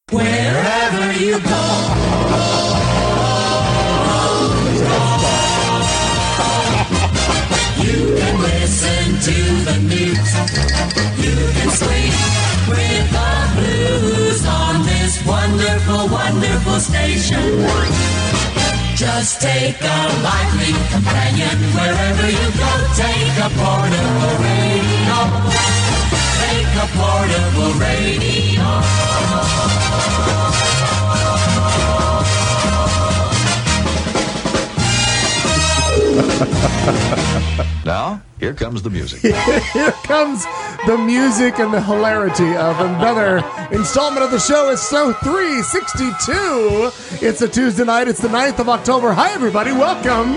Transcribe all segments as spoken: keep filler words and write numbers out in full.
Wherever you go. You can listen to the news. You can sleep with the blues on this wonderful, wonderful station. Just take a lively companion wherever you go. Take a portable radio. Take a portable radio. Now, here comes the music. Here comes the music and the hilarity of another installment of the show. It's show three sixty-two. It's a Tuesday night. It's the ninth of October. Hi, everybody. Welcome.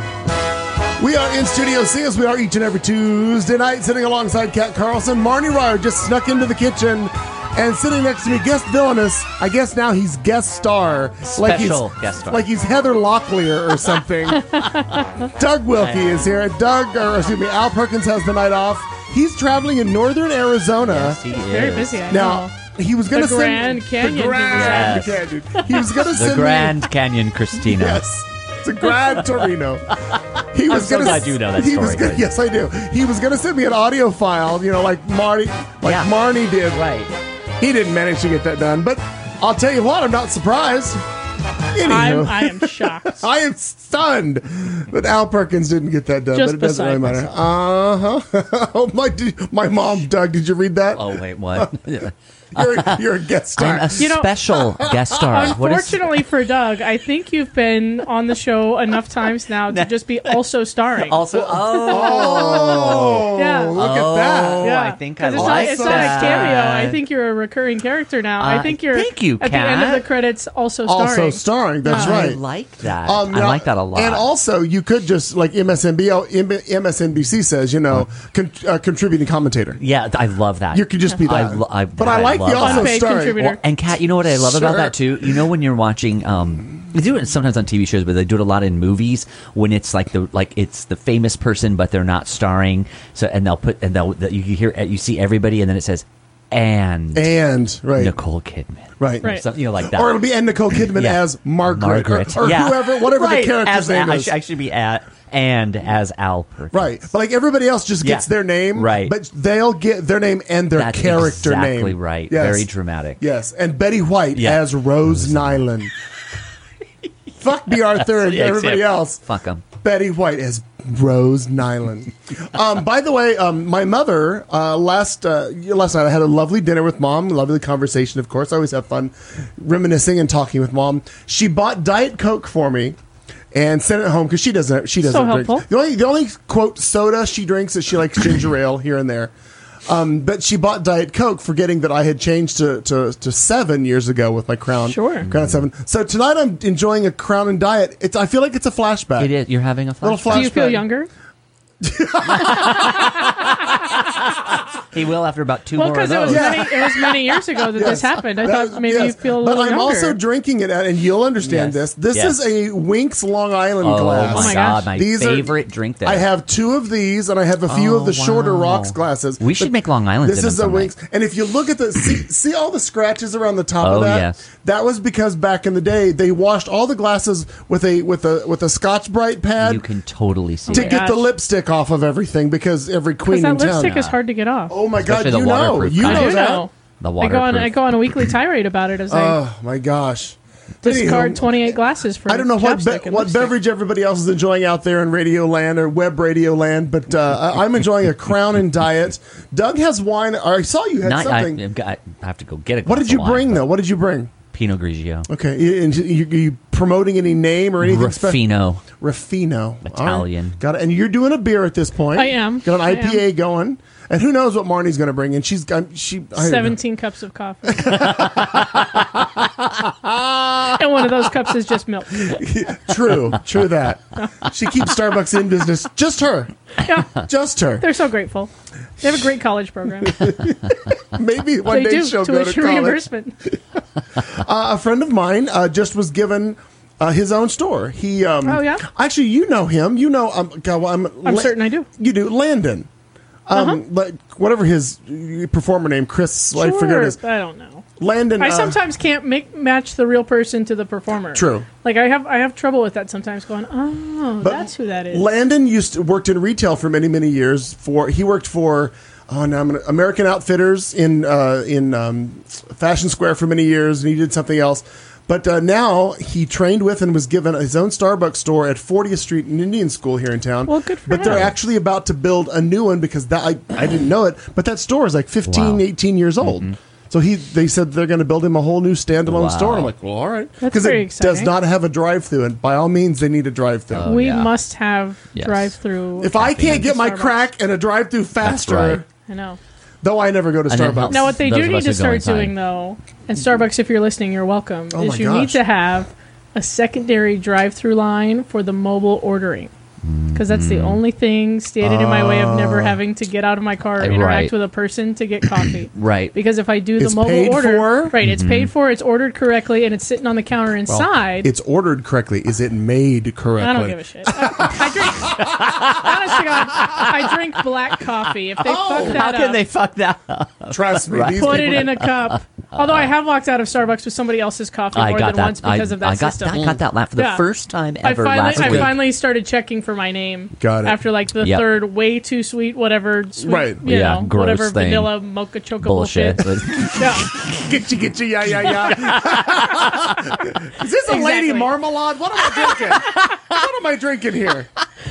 We are in Studio C as we are each and every Tuesday night, sitting alongside Kat Carlson. Marnie Ryer just snuck into the kitchen. And sitting next to me, guest villainous. I guess now he's guest star. Special like he's, guest star. Like he's Heather Locklear or something. Doug Wilkie is here. Doug, or excuse me, Al Perkins has the night off. He's traveling in northern Arizona. Yes, he is. Very busy, I Now, know. he was going to The send... Grand Canyon. The Grand Yes. Canyon. He was going to The send Grand me... Canyon Christina. Yes. It's a Grand Torino. He was so gonna, glad you know that he was story, gonna, Yes, I do. He was going to send me an audio file, you know, like Marty, like Yeah. Marnie did. Right. He didn't manage to get that done, but I'll tell you what, I'm not surprised. Anywho, I'm, I am shocked. I am stunned that Al Perkins didn't get that done, Just but it doesn't really beside matter. Uh huh. Oh my! Did, my mom, Doug, did you read that? Oh, wait, what? You're, you're a guest star. I'm a You know, special guest star. What is- Unfortunately for Doug, I think you've been on the show enough times now to just be also starring. Also, Oh, oh. Yeah. look at Oh, that. Yeah. I think I 'Cause it's like not, it's that. not a cameo. I think you're a recurring character now. Uh, I think you're thank you, at the end of Kat. the credits also starring. Also starring. That's I right. like that. Um, I now- like that a lot. And also, you could just, like M S N B C, M S N B C says, you know, con- uh, contributing commentator. yeah, I love that. You could just be that. I lo- I- but I I like love the that. also Unpaid starring. contributor. Well, and Kat, you know what I love Sure. about that too? You know when you're watching, um, they do it sometimes on T V shows, but they do it a lot in movies when it's like the like it's the famous person, but they're not starring. So and they'll put and they'll you hear you see everybody, and then it says and And, right. Nicole Kidman, Right. Right. Something, you know, like that. Or it'll be and Nicole Kidman Yeah. as Margaret. Margaret, Or, or yeah. whoever, whatever Right. the character's as, name I is. should, I should be at and as Al Perkins. Right. But like everybody else just gets Yeah. their name. Right. But they'll get their name and their That's character name. exactly right. Yes. Very dramatic. Yes. And Betty White Yeah. as Rose Nyland. Fuck B. Arthur and Yeah, everybody yeah. else. Fuck them. Betty White as Rose Nyland. Um, by the way, um, my mother uh, last uh, last night I had a lovely dinner with mom, lovely conversation. Of course, I always have fun reminiscing and talking with mom. She bought Diet Coke for me and sent it home because she doesn't she doesn't So drink. helpful. The only the only quote soda she drinks is she likes ginger ale here and there. Um, but she bought Diet Coke, forgetting that I had changed to, to, to seven years ago with my Crown. Sure. Crown seven. So tonight I'm enjoying a Crown and Diet. It's I feel like it's a flashback. It is. You're having a Little flashback. flash- Do you feel flashback. younger? He will after about two Well, more of because it was those. many it was many years ago that this happened. I That- thought maybe yes. you feel a But little I'm younger. also drinking it, and you'll understand Yes. this. This Yes. is a Winks Long Island Oh glass. my, my god, gosh. my These are- favorite drink there. I have two of these, and I have a few Oh, of the shorter wow. rocks glasses. We should But make Long Island This in is them the Winks, someday. and if you look at the see, see all the scratches around the top Oh, of that. yes. That was because back in the day they washed all the glasses with a with a with a Scotch Brite pad You can totally see to my it. get the gosh. lipstick off of everything because every Because queen that in town. lipstick is hard to get off. Oh my Especially god, the you know, waterproof you kind. I know do that. know. The I go on waterproof. I go on a weekly tirade about it as I Oh my gosh. discard Anywho, twenty-eight glasses for I don't know what be- chapstick and what lipstick. beverage everybody else is enjoying out there in Radio Land or Web Radio Land, but uh, I- I'm enjoying a Crown and Diet. Doug has wine. Or I saw you had Not, I, something. I've got- I have to go get it. What did you bring though? What did you bring? Pinot Grigio. Okay, you, and you, you promoting any name or anything special? Ruffino. Ruffino, Italian. All right. Got it. And you're doing a beer at this point. I am. Got an I I P A going, and who knows what Marnie's going to bring? And she's got she I- seventeen cups of coffee. And one of those cups is just milk. True, true that. She keeps Starbucks in business. Just her. Yeah, Just her. they're so grateful. They have a great college program. Maybe one They day do she'll go to tuition college. reimbursement. Uh, a friend of mine uh, just was given uh, his own store. He, um, Oh, yeah? Actually, you know him. You know, um, God, well, I'm, I'm certain I do. You do, Landon. Um, Uh-huh. like whatever his performer name, Chris. I forget Sure, his. I don't know. Landon. I uh, sometimes can't make match the real person to the performer. True. Like I have I have trouble with that sometimes. Going, oh, But that's who that is. Landon used to, worked in retail for many many years. For he worked for oh now I'm gonna, American Outfitters in uh, in um, Fashion Square for many years, and he did something else. But uh, now he trained with and was given his own Starbucks store at fortieth Street and Indian School here in town. Well, good for But they're him. actually about to build a new one because that I, I didn't know it. But that store is like fifteen, Wow. eighteen years old. Mm-hmm. So he they said they're going to build him a whole new standalone Wow. store. And I'm like, well, all right, That's because very it does exciting. not have a drive-through, and by all means, they need a drive-through. Oh, we yeah. must have Yes. drive-through. if I can't get my Starbucks. crack and a drive-through faster, right. I know. though I never go to And it Starbucks. helps. Now, what they Those do of need us to who go start inside. doing, though, and Starbucks, if you're listening, you're welcome, Oh is my you need gosh. to have a secondary drive-through line for the mobile ordering. Because that's the only thing stated in my way of never having to get out of my car or Uh, interact right. with a person to get coffee. Right. Because if I do the It's mobile paid order, for? right, it's paid for, it's ordered correctly, and it's sitting on the counter inside. It's ordered correctly. Is it made correctly? I don't give a shit. I, I drink. Honest to God, I drink black coffee. If they Oh, fuck that How up, can they fuck that up? Trust me. Right. These put it people- in a cup. Although I have walked out of Starbucks with somebody else's coffee I more got than that. once because I, of that I got system. that. I got that laugh for the Yeah. first time I ever finally, last I week. finally started checking for my name. Got it. After like the Yep. third way too sweet, whatever, sweet, Right. You Yeah, know, gross whatever thing. vanilla mocha choco Bullshit. bullshit. Yeah. Get you, get you, yeah, yeah, yeah. Is this a lady Exactly. marmalade? What am I drinking? What am I drinking here?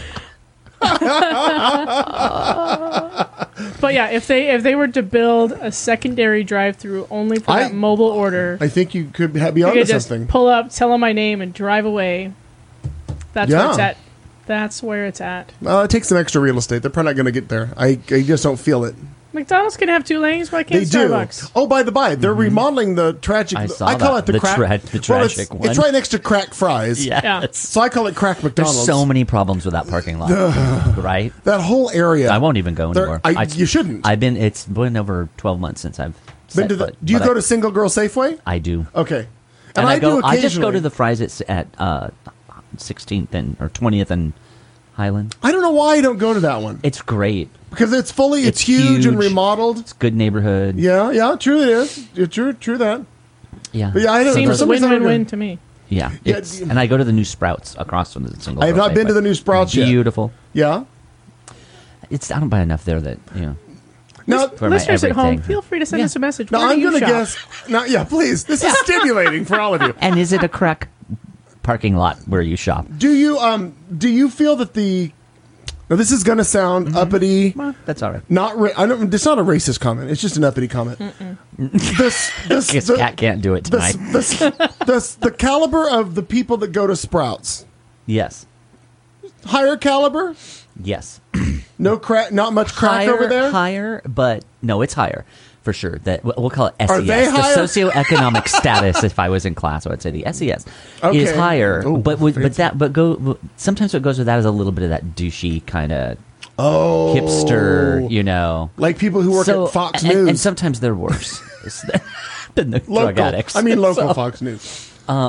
But yeah, if they if they were to build a secondary drive-through only for I- that mobile order, I think you could ha- be you onto could just something. pull up, tell them my name, and drive away. That's Yeah. where it's at. That's where it's at. Uh, it takes some extra real estate. They're probably not going to get there. I, I just don't feel it. McDonald's can have two lanes. Why They can't do. Starbucks? Oh, by the by, they're remodeling the tragic. I saw call that. it the, The crack. tra- the well, it's, tragic one. it's right next to Crack Fries. Yeah. Yeah. So I call it Crack There's McDonald's. so many problems with that parking lot. Right? That whole area. I won't even go There- anymore. I- you shouldn't. I've been. It's been over twelve months since I've. Been set to the, foot, do you but go I, to Single Girl Safeway? I do. Okay. And, And, I, I go. do I just go occasionally. to the fries at, at uh, sixteenth and or twentieth and Highland. I don't know why I don't go to that one. It's great. Because it's fully, it's, It's huge, and huge. remodeled. It's good neighborhood. Yeah, yeah, true it is. Yeah, true, true that. Yeah. But yeah, I don't. for Seems some reason, I don't win-win-win go- to me. Yeah. Yeah, It's, d- and I go to the new Sprouts across from the single. I have Girl not been to Safeway. the new Sprouts yet. Beautiful. Yeah. It's I don't buy enough there that you know. Now, For my Listeners at home, everything. feel free to send Yeah. us a message. now Where do I'm you going to shop? guess. Now, yeah, please. This is stimulating for all of you. And is it a crack parking lot where you shop? Do you um do you feel that the now this is going to sound Mm-hmm. uppity? Well, that's all right. Not ra- I don't. It's not a racist comment. It's just an uppity comment. This this Guess the, Cat can't do it this, tonight. this, this, the caliber of the people that go to Sprouts, Yes. higher caliber. Yes. No crack. Not much crack higher, over there. Higher, but no, it's higher for sure. That we'll call it S E S. Are they the higher? socioeconomic status. If I was in class, I would say the S E S Okay. is higher. Ooh, but with, but fancy. that but go sometimes what goes with that is a little bit of that douchey kind of Oh, hipster, you know. like people who work So- at Fox and, News. and sometimes they're worse than the local. drug addicts. I mean, local So- Fox News.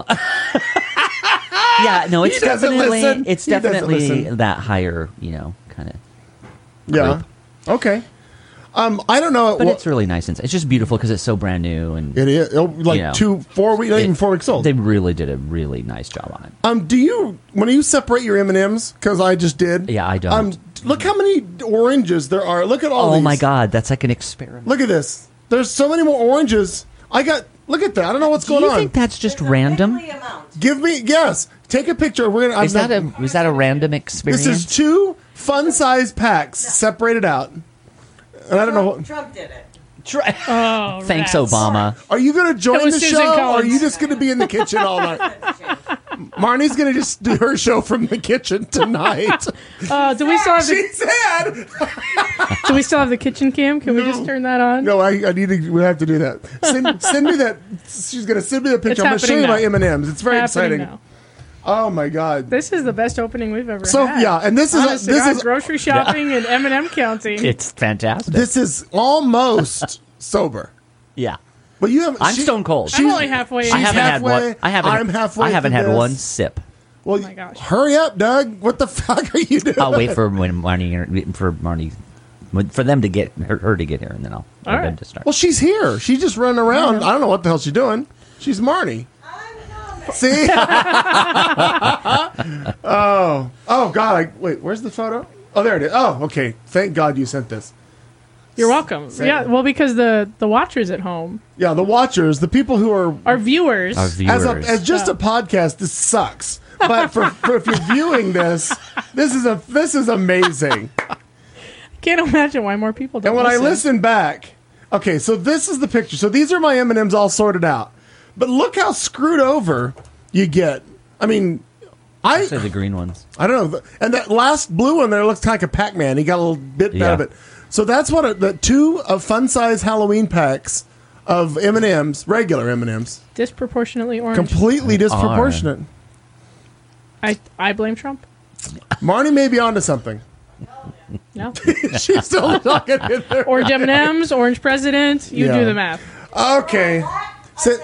yeah, no, it's He doesn't definitely listen. it's He doesn't definitely listen. that higher, you know, kind of. Yeah. group. Okay. Um, I don't know. But well, it's really nice and it's just beautiful because it's so brand new and it is oh, like you know, two, four weeks, not even it- four weeks old. They really did a really nice job on it. Um, do you when you separate your M and M's? Because I just did. Yeah, I don't. Um, look how many oranges there are. Look at all. Oh these. my god, that's like an experiment. Look at this. There's so many more oranges. I got. Look at that. I don't know what's Do going you on. think that's just random? Give me yes. Take a picture. We're gonna. Is I'm that not- a was that a random experience? This is two fun-sized packs separated out. And I don't know. what- Trump did it. Try- Oh, Thanks, rats. Obama. Are you going to join That was the Susan show, or are Collins. you just going to be in the kitchen all night? Marnie's going to just do her show from the kitchen tonight. Uh, do we still have the She said. Do we still have the kitchen cam? Can we just turn that on? No, I, I need to. We have to do that. Send, send me that. She's going to send me the picture. It's I'm going to show you happening my now. M and M's. It's very Happening exciting. now. Oh my god. This is the best opening we've ever So had. yeah, and this is Honest to this God, is grocery shopping and M and M counting. It's fantastic. this is almost sober. yeah. But you have. I'm she- stone cold. she's- I'm only halfway in. I haven't had halfway, one. I haven't. I'm halfway I haven't through had this. one sip. Well, my gosh. hurry up, Doug. What the fuck are you doing? I'll wait for when Marnie for Marnie But for them to get her, her to get here, and then I'll All let right. them to start. Well, she's here. She's just running around. I don't know what the hell she's doing. She's Marnie. See? oh, oh God! I, wait, where's the photo? Oh, there it is. Oh, okay. Thank God you sent this. You're welcome. Yeah, well, because the the watchers at home, Yeah, the watchers, the people who are our viewers, Our viewers. as a, as just a podcast, this sucks. But for, for if you're viewing this, this is a this is amazing. can't imagine why more people don't. And when listen. I listen back, okay, so this is the picture. So these are my M and M's all sorted out. But look how screwed over you get. I mean, I Say the green ones. I don't know. And that last blue one there looks kind of like a Pac-Man. He got a little bit Yeah. out of it. So that's what a, the two of fun size Halloween packs of M and M's, regular M and M's, disproportionately orange. completely disproportionate. I I blame Trump. Marnie may be onto something. No, She's still talking in there. orange M and M's, orange president. You Yeah. do the math. Okay. So,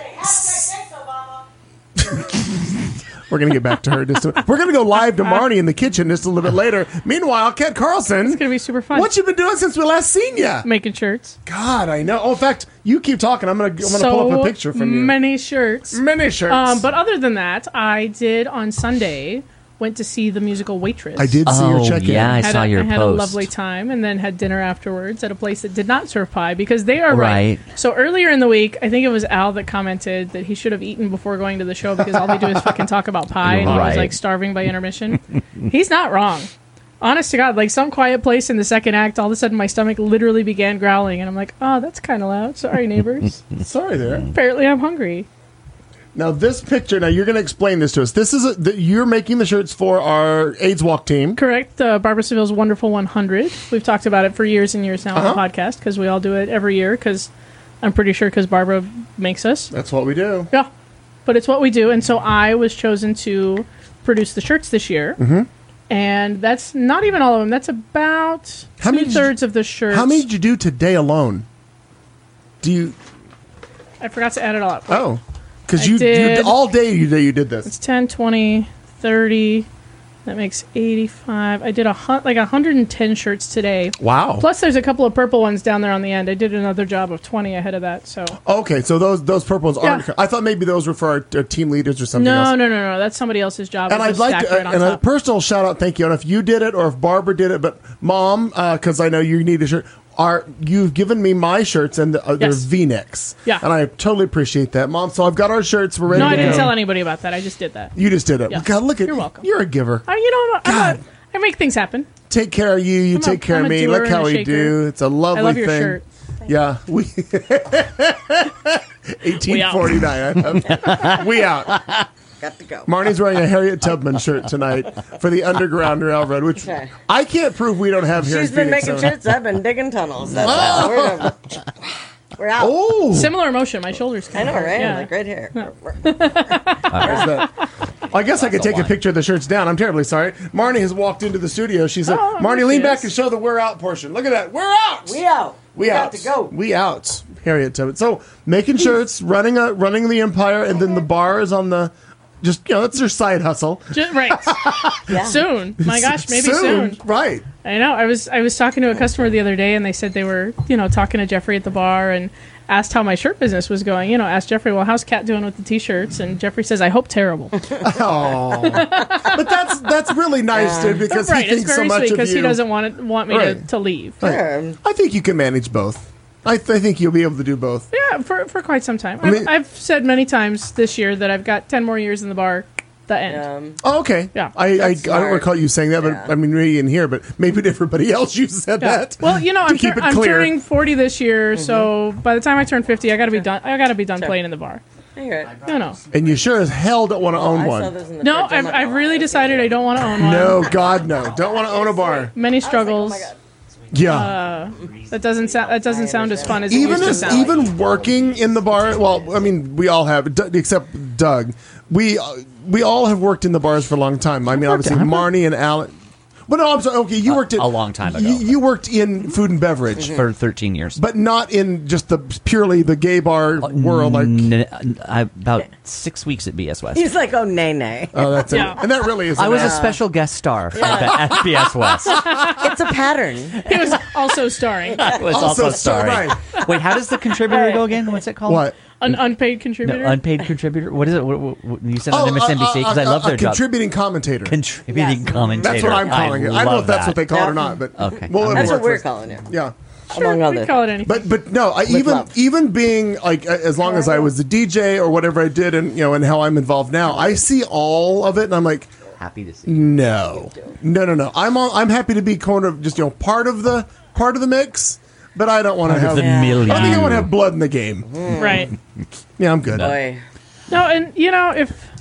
we're going to get back to her. Just a, we're going to go live to Marnie in the kitchen just a little bit later. Meanwhile, Kent Carlson. It's gonna be super fun. What you been doing since we last seen you? Making shirts. God, I know. Oh, in fact, you keep talking. I'm going to I'm going to so pull up a picture from you. many shirts. Many shirts. Um, but other than that, I did on Sunday. Went to see the musical Waitress. I did see her Oh, check in. yeah, I had saw a, your I had post. a lovely time, and then had dinner afterwards at a place that did not serve pie because they are right. Right. So earlier in the week, I think it was Al that commented that he should have eaten before going to the show because all they do is fucking talk about pie, and he was Right. like starving by intermission. He's not wrong. Honest to God, like some quiet place in the second act, all of a sudden my stomach literally began growling, and I'm like, oh, that's kind of loud. Sorry, neighbors. Sorry there. Apparently, I'm hungry. Now, this picture, now you're going to explain this to us. This is, a, the, you're making the shirts for our AIDS Walk team. Correct. Uh, Barbara Seville's Wonderful one hundred. We've talked about it for years and years now on Uh-huh. the podcast because we all do it every year because I'm pretty sure because Barbara makes us. That's what we do. Yeah. But it's what we do. And so I was chosen to produce the shirts this year. Mm-hmm. And that's not even all of them. That's about How many did you- two-thirds of the shirts. How many did you do today alone? Do you... I forgot to add it all up. Oh. Because I you, you did- all day you, you did this. It's ten, twenty, thirty. That makes eighty-five. I did a hun- like one hundred ten shirts today. Wow. Plus, there's a couple of purple ones down there on the end. I did another job of twenty ahead of that. So Okay, so those those purple ones aren't... Yeah. I thought maybe those were for our, our team leaders or something no, else. no, no, no. That's somebody else's job. And It's I'd just like stacked to, right on and a top. personal shout out, thank you. I don't know if you did it or if Barbara did it, but Mom, because I know you need a shirt. Are you've given me my shirts and uh, they're Yes. V-necks? Yeah. and I totally appreciate that, Mom. So I've got our shirts. We're ready No, to I didn't go. tell anybody about that. I just did that. You just did it. Yeah. God, look at You're welcome. You're a giver. I, you know, I'm God. a, I make things happen. Take care of you. You I'm a- take care I'm of a me. doer Look and how a we shaker. do. It's a lovely I love your thing. shirt. Yeah, we eighteen forty nine. We out. Got to go. Marnie's wearing a Harriet Tubman shirt tonight for the Underground Railroad, which Okay. I can't prove we don't have here She's in been Phoenix. making so- shirts. I've been digging tunnels. That's all. We're, done. We're out. Oh, Similar emotion. My shoulders. I kind know, of hurt. right? Yeah. Like right here. there's that. I guess I could take a picture of the shirts down. I'm terribly sorry. Marnie has walked into the studio. She said, Oh, Marnie, there lean she back is. and show the we're out portion. Look at that. We're out. We out. We got out. to go. We out. Harriet Tubman. So making shirts, running a running the empire, and then the bar is on the. Just you know, that's their side hustle. Ju- right. Yeah. Soon. My gosh, maybe soon. Right. I know. I was I was talking to a customer the other day, and they said they were you know talking to Jeffrey at the bar and asked how my shirt business was going. You know, asked Jeffrey, well, how's Kat doing with the t-shirts? And Jeffrey says, I hope terrible. Oh, but that's that's really nice, dude, because right. he It's thinks so very much sweet of because you. he doesn't want it, want me Right. to, to leave. Sure. I think you can manage both. I, th- I think you'll be able to do both. Yeah, for for quite some time. I mean- I've, I've said many times this year that I've got ten more years in the bar. The end. Um, Oh, okay. Yeah. I I, I That's don't smart. recall you saying that, but Yeah. I mean, maybe in here, but maybe to everybody else you said Yeah. that. Well, you know, to I'm, keep tur- it I'm clear. turning forty this year, so by the time I turn fifty, I got to be done. I got to be done Sure. playing in the bar. I hear it. You know. And you sure as hell don't want to own I saw one. those in the No, fridge. I'm I've, not I've gonna really lie. decided I don't want to own one. No, God, no. Don't want to own a bar. Many I was like, oh struggles. my God. Yeah. that doesn't sound. That doesn't sound as fun as it even used to as, sound. even working in the bar. Well, I mean, we all have, D- except Doug. We uh, we all have worked in the bars for a long time. I mean, obviously, I've worked- Marnie and Alan. But no, I'm sorry. Okay, you A- worked at a long time ago. You, you worked in food and beverage, for thirteen years. but not in just the purely the gay bar world. Like, N- I, about six weeks at B S West. He's like, oh, nay, nay. oh, that's Yeah. it. And that really is. I an was a ass. special guest star for, at B S West. It's a pattern. He was also starring. I was Also also, star- starring. right. Wait, how does the contributor go again? What's it called? What? An unpaid No, contributor. unpaid contributor. What is it? What, what, what, you said on Oh, M S N B C a- because a- I love a their job. contributing commentator. Contributing Yes. commentator. That's what I'm calling it. I don't know love if that's what they that. call it Yeah. or not, but Okay. Well, That's it'll what we're work for us. calling it. Yeah. Sure, among we others. call it anything. But but no, I, even love. even being like a- as long as I was the D J or whatever I did, and you know, and how I'm involved now, I see all of it, and I'm like, Happy to see. no, no, no, no. I'm all, I'm happy to be kind of just you know part of the part of the mix, but I don't want to have. the Yeah. million. I think I want to have blood in the game. right. Yeah, I'm good. Boy. No, and you know, if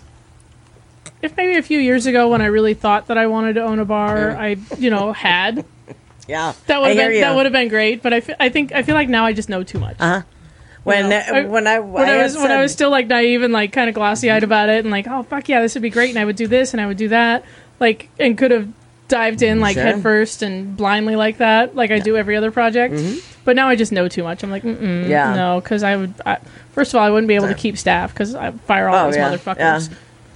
if maybe a few years ago when I really thought that I wanted to own a bar, I you know had Yeah. that would I have hear been you. that would have been great. But I, fe- I think I feel like now I just know too much. Uh-huh. When, You know, uh, when I, when I, had was when I said- was still like naive and like kind of glossy eyed about it and like, oh fuck yeah, this would be great, and I would do this and I would do that, like, and could have dived in like Sure. head first and blindly like that, like I do every other project. But now I just know too much. I'm like, mm Yeah. no, because I would. I, first of all, I wouldn't be able to keep staff because I fire all Oh, those yeah, motherfuckers.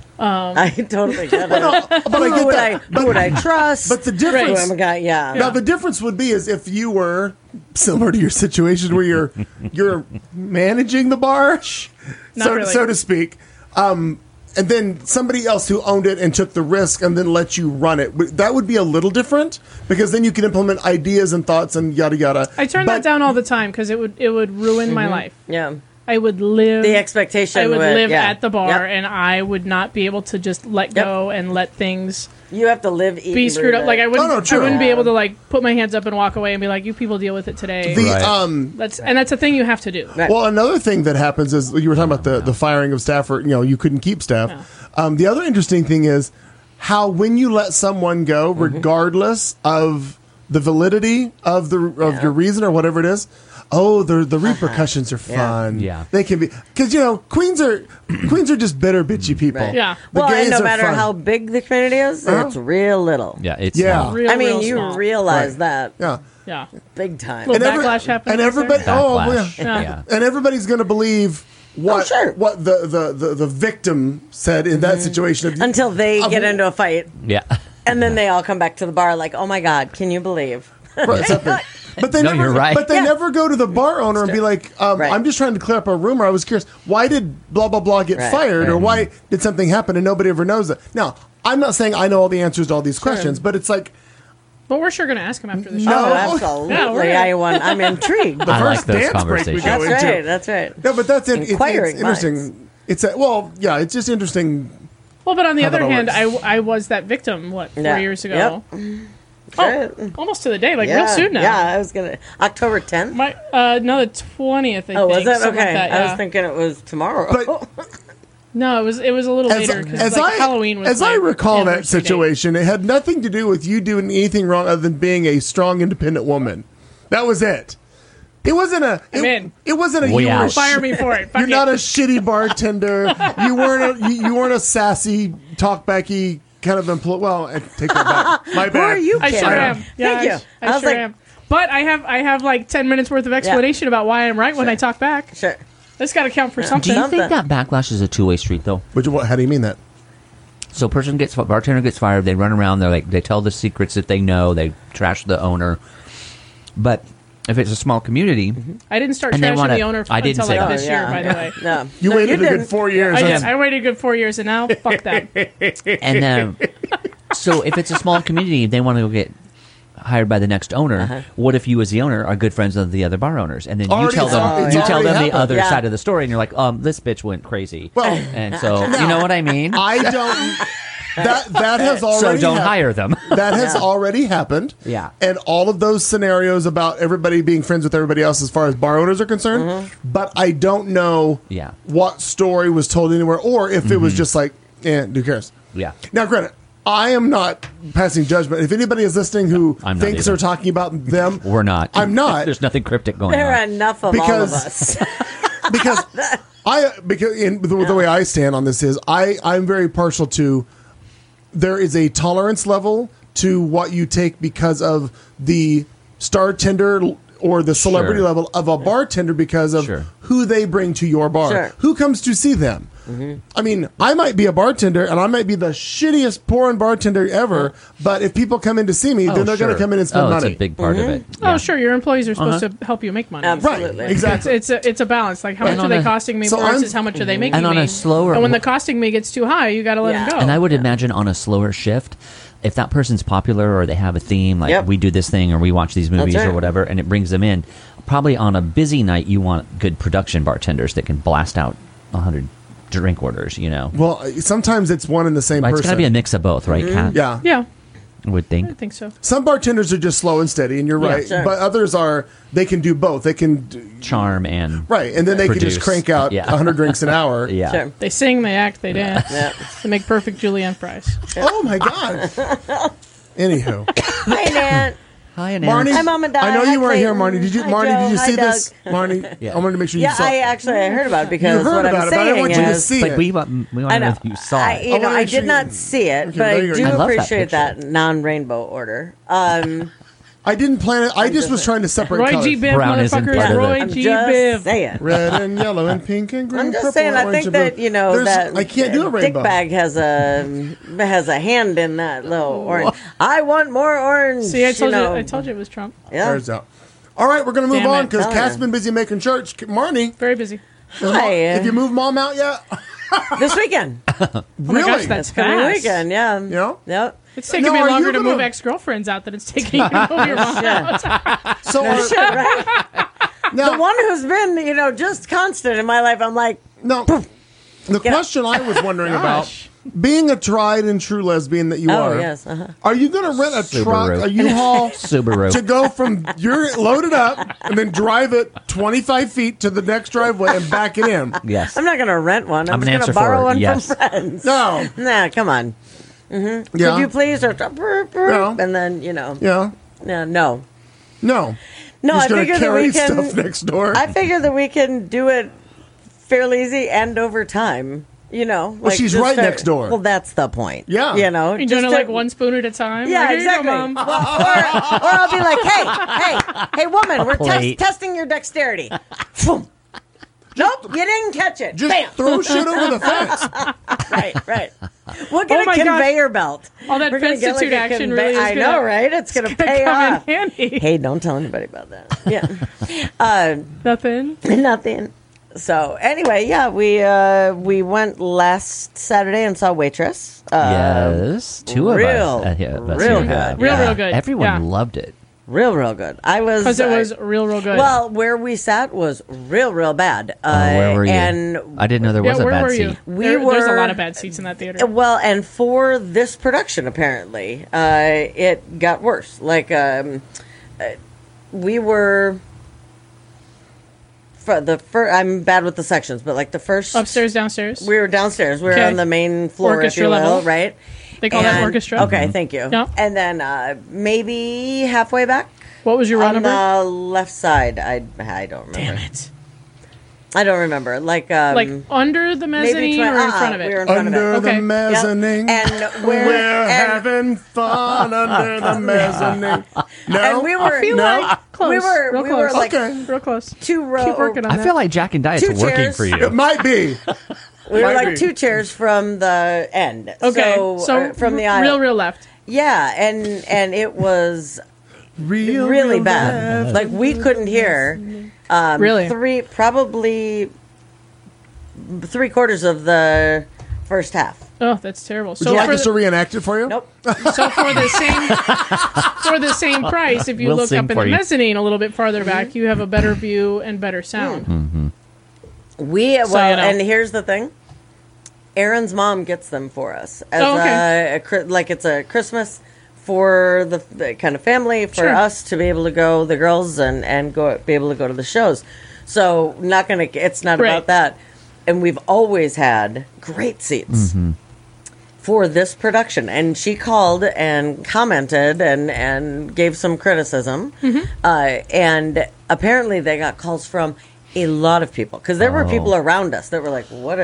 I totally get it. But I Who get would that. I, who would I trust? But the Who difference. am I gonna- yeah. Now the difference would be is if you were similar to your situation where you're you're managing the bar, Not so, really. so to speak, um, and then somebody else who owned it and took the risk and then let you run it. But that would be a little different because then you can implement ideas and thoughts and yada yada. I turn But- that down all the time because it would it would ruin my life. Yeah. I would live The expectation I would would- live yeah. at the bar, Yep. and I would not be able to just let Yep. go and let things You have to live, eat, be and screwed breathe up. Like I it. wouldn't, Oh, no, I true. wouldn't be able to like put my hands up and walk away and be like, "You people deal with it today." The Right. um, That's and that's a thing you have to do. Right. well, another thing that happens is you were talking about the, the firing of staff, or you know, you couldn't keep staff. Um, the other interesting thing is how when you let someone go, Mm-hmm. regardless of the validity of the of Yeah. your reason or whatever it is, oh, the the repercussions are fun. Yeah. they can be because you know queens are queens are just bitter, bitchy people. Right. Yeah. The Well, and gays no are matter fun. how big the community is, Uh-huh. it's real little. Yeah, it's Yeah. small. Real, I mean, real you small. realize Right. that yeah. Yeah. big time. Well, And every- backlash happens and there? everybody, oh Backlash. yeah. Yeah. and everybody's going to believe what Oh, sure. what the, the, the, the victim said in that situation. Of, Until they of- get into a fight, Yeah. and then they all come back to the bar like, "Oh my god, can you believe?" Right, something. But they No, never, you're right. But they Yeah. never go to the bar owner and be like, um, Right. "I'm just trying to clear up a rumor. I was curious. Why did blah blah blah get Right. fired, or Right. why did something happen?" And nobody ever knows it. Now, I'm not saying I know all the answers to all these questions, but it's like But we're sure going to ask him after the show. No. Oh, Yeah, absolutely. we're I want. I'm intrigued. the I first like those dance break we conversations. go That's into. right. That's right. No, but that's it. It's, Inquiring it's interesting. It's a, well, yeah, it's just interesting. Well, but on the How that other all hand, I, works. I was that victim, what, four Yeah. years ago? Yep. Oh, Right. almost to the day, like yeah. real soon now. Yeah, I was gonna October tenth. My, uh, no, the twentieth, I Oh, was think. it? something Okay, like that, I yeah. was thinking it was tomorrow. But No, it was it was a little as, later because as like I Halloween was. as my I recall that anniversary date. situation, it had nothing to do with you doing anything wrong other than being a strong, independent woman. That was it. It wasn't a. It, I'm in. it wasn't a. We you were out. a sh- Fire me for it. Fuck You're not it. a shitty bartender. You weren't a. You, you weren't a sassy, talkbacky kind of employee. Well, I take that back. My bad. Who are you I kidding? sure am. Yeah, Thank I, you. I, I was sure like- am. But I have I have like ten minutes worth of explanation about why I'm right when I talk back. Sure. That's got to count for Do something. you Something. think that backlash is a two way street though? Which, what, how do you mean that? So person gets bartender gets fired. They run around. They're like they tell the secrets that they know. They trash the owner. But if it's a small community, I didn't start And they trashing wanna- the owner I didn't until say like that. this Oh, year, yeah. by the way. No, You no, waited a didn't. good four years. I, That's- did. I waited a good four years, and now fuck them. and um, so if it's a small community, they want to go get hired by the next owner. Uh-huh. What if you, as the owner, are good friends of the other bar owners, and then you Already- tell it's them al- it's you tell already them the happened. other Yeah. side of the story, and you're like, um, this bitch went crazy. Well, and so you know what I mean. I don't. That that has so already. don't hap- hire them. That has already happened. Yeah. And all of those scenarios about everybody being friends with everybody else as far as bar owners are concerned. Mm-hmm. But I don't know Yeah. what story was told anywhere or if it was just like, eh, who cares? Yeah. Now, granted, I am not passing judgment. If anybody is listening who I'm not thinks either. we're talking about them, We're not. I'm not. There's nothing cryptic going There are on. enough of Because- all of us. because I because in, the, the way I stand on this is I I'm very partial to there is a tolerance level to what you take because of the star tender or the celebrity Sure. level of a bartender because of Sure. who they bring to your bar. Sure. Who comes to see them? Mm-hmm. I mean, I might be a bartender and I might be the shittiest pouring bartender ever, but if people come in to see me, Oh, then they're going sure. to come in and spend oh, money. It's a big part of it. Oh, Yeah. sure. Your employees are supposed to help you make money. Absolutely. Right, exactly. It's, it's a it's a balance. Like how And much are on they a- costing me So versus I'm- how much are they making And on me? a slower- and when the costing me gets too high, you got to let Yeah. them go. And I would imagine on a slower shift, if that person's popular or they have a theme, like Yep. we do this thing or we watch these movies right. or whatever, and it brings them in, probably on a busy night, you want good production bartenders that can blast out a hundred drink orders, you know. Well, sometimes it's one and the same Right, it's person. got to be a mix of both, right, Kat? yeah. yeah, I would I think. think so. Some bartenders are just slow and steady, and you're Yeah. right. Sure. But others are, they can do both. They can, do, Charm and right, and then they can Produce. just crank out Yeah. one hundred drinks an hour. yeah. Sure. They sing, they act, they dance. Yeah. They make perfect julienne fries. Oh, my God. Anywho. Hi, Nan. Hi, Anna. Marnie, Hi, Mom and Dad. I know Hi, you weren't here, Clayton. Marnie. Did you, Hi, Marnie? Joe. Did you Hi, see this, Doug. Marnie? Yeah. I wanted to make sure you Yeah, saw. I actually I heard about it you because heard what about I'm it, but I saying didn't want you to is, see But it. we, want- we want I to know know. if you saw I, it. you I know, wanna I make sure did you- not see it, Okay, but there I you go. do I love that appreciate picture. that, non-rainbow order. Um, I didn't plan it. I just was trying to separate Roy colors. G. Biv, Brown isn't motherfuckers. part of Roy it. I'm G. just Biv. saying. Red and yellow and pink and green. I'm just purple, saying. I orange, think and that blue. you know There's- that I can't do a Dick rainbow. Bag has a has a hand in that little orange. I want more orange. See, I told you, know. I told you it was Trump. Yeah. There's out. All right, we're going to move Damn on it. because Tell Kat's ya. been busy making church. Marnie, Very busy. Hi. have you moved Mom out yet? This weekend. Oh my Really? gosh, that's It's coming fast. weekend. Yeah. Yeah? Yep. It's taking No, me are longer you to gonna- move ex-girlfriends out than it's taking you to move your mom out. So are- Shit, right? now, The one who's been, you know, just constant in my life. I'm like, no, the question I was wondering about, Gosh. being a tried and true lesbian that you oh are, yes, uh-huh. are you going to rent a Subaru. truck, a U-Haul, Subaru. to go from you're loaded up and then drive it twenty-five feet to the next driveway and back it in? Yes. I'm not going to rent one. I'm, I'm just gonna going to answer borrow for it, one yes. from friends. No. Nah, come on. Yeah. Could you please? Or brr, brr, No. and then you know, Yeah. yeah, no, No. no. You're I just going figure to that carry we can. stuff next door. I figure that we can do it fairly easy and over time. You know, Well, she's right next door. Well, that's the point. Yeah. you know, You're just doing it to- like one spoon at a time. Yeah, Like, here exactly. You go, Mom. Well, or, or I'll be like, hey, hey, hey, woman, we're plate. test- testing your dexterity. Boom. Nope, you didn't catch it. Just Bam. throw shit over the fence. Right, right. We'll get Oh a my gosh. conveyor belt. All that We're gonna get, Fence-titude a action conve- really is I gonna- know, right? It's going to Gonna pay come off. in handy. Hey, don't tell anybody about that. Yeah. uh, Nothing. nothing. So anyway, yeah, we uh, we went last Saturday and saw Waitress. Uh, yes. Two of real, us. uh, yeah, of us real here good. have. Real, Yeah. real good. Everyone Yeah. loved it. Real, real good. I was Because it uh, was real, real good. well, where we sat was real, real bad. Uh, Oh, where were you? And I didn't know there yeah, was a where bad were seat. you? We There- There's a were- lot of bad seats in that theater. well, and for this production, apparently, uh, it got worse. Like, um, uh, we were. For the first, I'm bad with the sections, but like the first Upstairs, downstairs. we were downstairs. We were Okay. on the main floor, Orchestra if you will, level. right? They call that And- orchestra. Okay, thank you. Yeah. And then uh, maybe halfway back What was your row on number? the left side, I I don't remember. Damn it. I don't remember. Like um, Like under the maybe mezzanine twen- or in uh-uh, front of it? We were in front Under of it. Okay. the mezzanine. And we're, We're and, having fun under the mezzanine. No? and we were I feel No? like close. we were real we close. were like Okay. real close. two row. Keep working on I that. feel like Jack and Diet's Two working chairs. for It you. might be. We were Might like be. two chairs from the end. Okay, So, so, uh, from the r- aisle. real, real left. Yeah, and and it was Real, really real bad. Like we couldn't hear. Um, Really? Three probably three quarters of the first half. Oh, that's terrible. Would So you like for us the, to reenact it for you? Nope. so for the same for the same price, if you We'll look sing up in for the you. mezzanine a little bit farther back, you have a better view and better sound. Hmm. We well, you know. and here's the thing. Aaron's mom gets them for us as Oh, okay. a, a Chri- like it's a Christmas for the, the kind of family for Sure. us to be able to go, the girls and and go be able to go to the shows. So not gonna. It's not Right. about that. And we've always had great seats for this production. And she called and commented and and gave some criticism. Mm-hmm. Uh, and apparently they got calls from a lot of people because there were Oh. people around us that were like, "What a."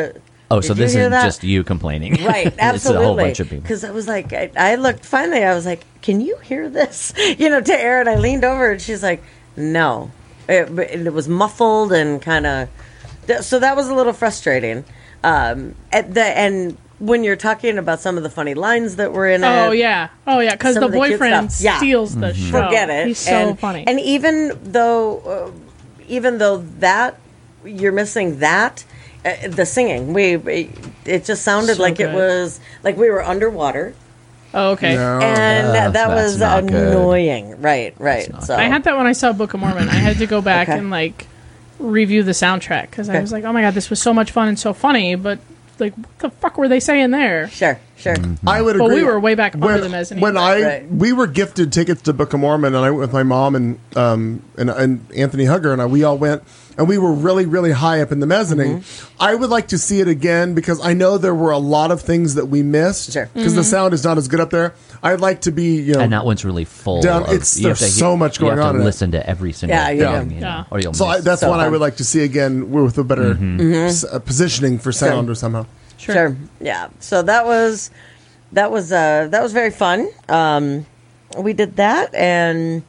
Oh, so Did you this hear isn't that? just you complaining. Right, absolutely. It's a whole bunch of people. Because I was like, I, I looked, finally, I was like, can you hear this? You know, to Erin, I leaned over and she's like, no. It, it was muffled and kind of, so that was a little frustrating. Um, at the, and when you're talking about some of the funny lines that were in it. Oh yeah, oh yeah, because Some the of the cute boyfriend stuff. Yeah. steals the show. Forget it. He's so and, funny. And even though, uh, even though that you're missing that, uh, the singing, we it just sounded So like it good. was like we were underwater, oh, okay. No. and that, that that's was not good. annoying. Right, right. not So I had that when I saw Book of Mormon. I had to go back Okay. and like review the soundtrack because I Okay. was like, oh my god, this was so much fun and so funny, but like, what the fuck were they saying there? sure, sure. I would But agree. we were way back under when, the mezzanine. When I Right. we were gifted tickets to Book of Mormon, and I went with my mom and um and, and Anthony Hugger and I. We all went, and we were really really high up in the mezzanine. Mm-hmm. I would like to see it again because I know there were a lot of things that we missed Sure. because the sound is not as good up there. I'd like to be you know. And that one's really full. Down- of- it's- you have there's to- so much going you have on to in it. listen to every single Yeah, you thing, do. you know, Yeah. or you'll so I, miss. that's So one I fun. would like to see again with a better Mm-hmm. s- uh, positioning for sound or somehow. Sure. Yeah. So that was that was uh that was very fun. Um we did that and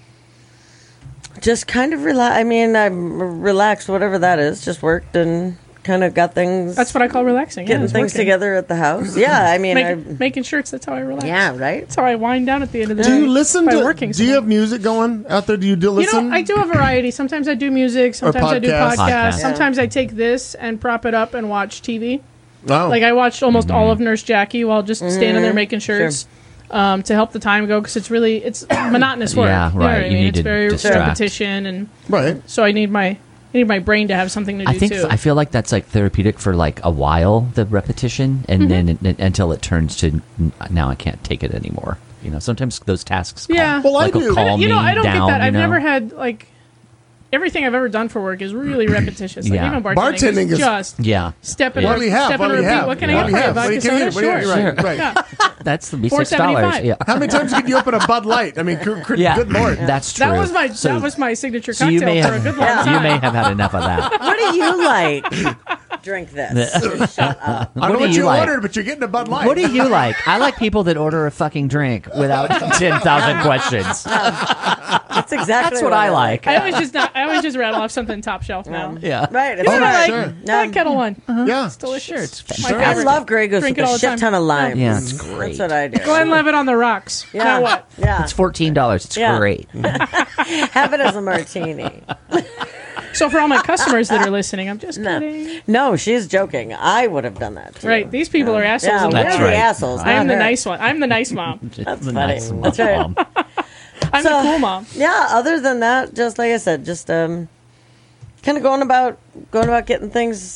just kind of relax. I mean, I relaxed, whatever that is. Just worked and kind of got things. That's what I call relaxing. getting yeah, it's things working. together at the house. Yeah. I mean, Make, I, making shirts. That's how I relax. yeah. Right. That's how I wind down at the end of the Do day. you listen by to? working. Do you so have music going out there? Do you do You listen? know, I do a variety. Sometimes I do music. Sometimes I do podcasts. podcasts. Podcasts. Sometimes I take this and prop it up and watch T V. Oh. Like I watched almost Mm-hmm. all of Nurse Jackie while just standing there making Sure. shirts um, to help the time go because it's really it's monotonous work. Yeah, You know what right. I You mean? need it's to very distract. repetition, and right. so I need my I need my brain to have something to do I think too. I feel like that's like therapeutic for like a while, the repetition, and then it, it- until it turns to "N- now I can't take it anymore. You know, sometimes those tasks, calm, Yeah. Well, I like will do. calm you know, me I don't down. get that. you I've know? never had like everything I've ever done for work is really repetitious. Like Yeah. even bartending, Bartending is is- just Yeah, stepping. What do we have? Step What and do we repeat. have? What can What I do get we for you? have? What Vodka can you soda? get? What do you- Sure. right, right. Yeah. that's the be four six dollars. seventy-five. Yeah, How many times can you open a Bud Light? I mean, cr- cr- yeah, good lord. that's true. That was my So- that was my signature so cocktail you may for have a good long you time. may have had enough of that. What do you like? Drink this. Shut up. I don't know What do what you you like? ordered, but you're getting a Bud Light. What do you like? I like people that order a fucking drink without ten thousand questions. That's exactly That's what I like. I always just not, I always just rattle off something top shelf now. Yeah, Right. It's You know what I like? sure. I like Kettle One. Yeah. Delicious. Sure, it's My Sure. I favorite. love Grey Goose Drink with it all a the shit time. ton of limes. Yeah, it's great. That's what I do. Glenlivet on the rocks. Yeah. Now what? Yeah. It's fourteen dollars. It's Yeah. great. Have it as a martini. So for all my customers that are listening, I'm just No. kidding. No, she's joking. I would have done that too. Right, these people are assholes. Yeah, and we're That's the right. assholes. I am not the her. nice one. I'm the nice mom. That's The funny. nice one. That's right. Um, I'm So- the cool mom. Yeah. Other than that, just like I said, just um, kind of going about going about getting things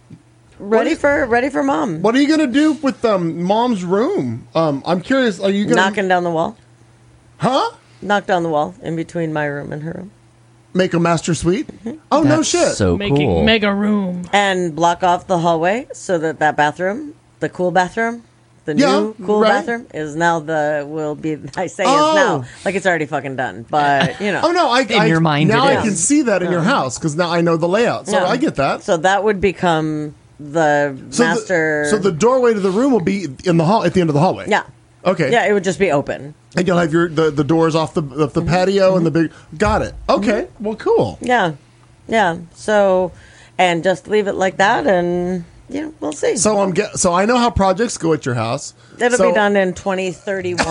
ready What- for ready for mom. What are you going to do with um, Mom's room? Um, I'm curious. Are you going to Knocking down the wall. Huh? Knock down the wall in between my room and her room, Make a master suite? Oh no that's shit. So Making cool. mega room. and block off the hallway so that that bathroom, the cool bathroom. The Yeah, new cool right. bathroom is now the will be. I say Oh. is now like it's already fucking done, but you know. Oh no! I, In I your mind now it I is. can see that in your house because now I know the layout. So Yeah. I get that. So that would become the So master. The, so the doorway to the room will be in the hall at the end of the hallway. yeah, Okay. yeah, it would just be open. And you'll have your the, the doors off the of the patio and the big. Got it. Okay. Well, cool. Yeah, yeah. So, and just leave it like that, and yeah, we'll see. So I'm get. So I know how projects go at your house. It'll So- be done in twenty thirty-one.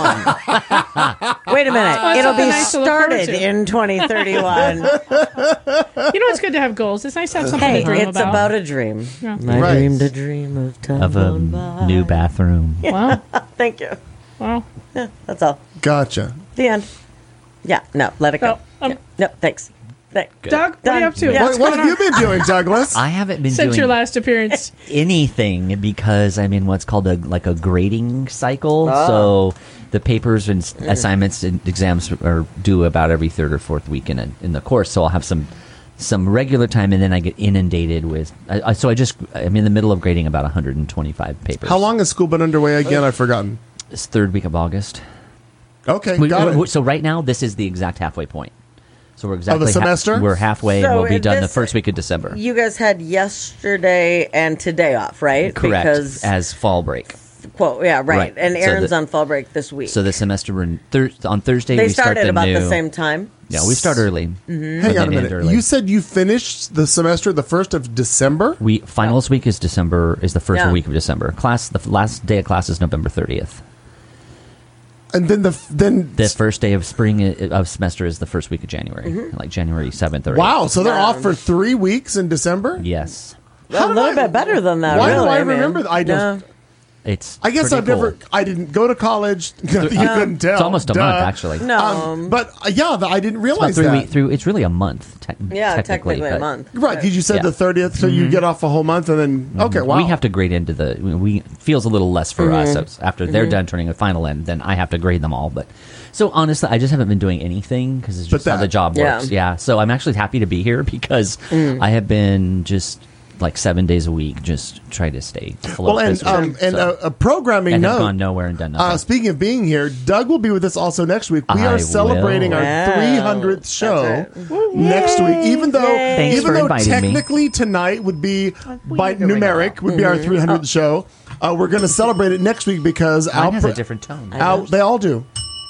Wait a minute. that's It'll something be nice to look forward started to. in twenty thirty-one. You know, it's good to have goals. It's nice to have something Hey, to dream it's about. about a dream. Yeah. I Right. dreamed a dream of time of a gone by. new bathroom. Wow. Thank you. Wow. Yeah, that's all. Gotcha. The end. Yeah, no, let it go. No, um, Yeah, no, thanks. Thank- Doug, what are Done. you up to? Yeah. What, what have you been doing, Douglas? I haven't been Since doing your last appearance. anything because I'm in what's called a like a grading cycle. Oh. So the papers and s- assignments and exams are due about every third or fourth week in a, in the course. So I'll have some some regular time, and then I get inundated with. I, I, so I just I'm in the middle of grading about one hundred twenty-five papers. How long has school been underway again? I've forgotten. It's third week of August. Okay, We- got we- it. So right now, this is the exact halfway point. So we're exactly the semester? we're halfway, So and we'll be in done the this- first week of December. You guys had yesterday and today off, right? Correct, Because, as fall break. quote, yeah, right. Right. And So Aaron's the- on fall break this week. So the semester we're in thir- on Thursday. they we start started the about new, the same time. Yeah, we start early. Mm-hmm. Hang But on a then end minute. early. You said you finished the semester the first of December? We finals week is December is the first Yeah. week of December. Class the f- last day of class is November thirtieth. And then the then The first day of spring i- of semester is the first week of January, Mm-hmm. like January seventh or wow, so they're Wow. off for three weeks in December? eighth. Yes, A little bit better than that, Why really. do I man. remember that? I don't. Yeah. it's. I guess pretty I've never. cool. I didn't go to college. you couldn't tell. It's almost a Duh. month actually. No. Um, but uh, yeah, the, I didn't It's about realize three that. week through. It's really a month. Te- Yeah, technically, technically a but month. Right, because you said Yeah. the thirtieth, so you get off a whole month, and then okay, wow. We have to grade into the. We feels a little less for us so after they're done turning a final in. Then I have to grade them all. But so honestly, I just haven't been doing anything because it's But just how that- the job Yeah. works. Yeah. So I'm actually happy to be here because I have been just like seven days a week, just trying to stay afloat. Well, and this um, week. and So, uh, a programming and have note. gone nowhere and done nothing. Uh, speaking of being here, Doug will be with us also next week. We I are celebrating will. our Wow. three hundredth show That's next week. Even though, Yay. Thanks even for though inviting me. technically tonight would be by can bring it numeric up. would be our Mm-hmm. three hundredth show. Uh, we're going to celebrate it next week because Mine our has pro- a different tone. our- they all do.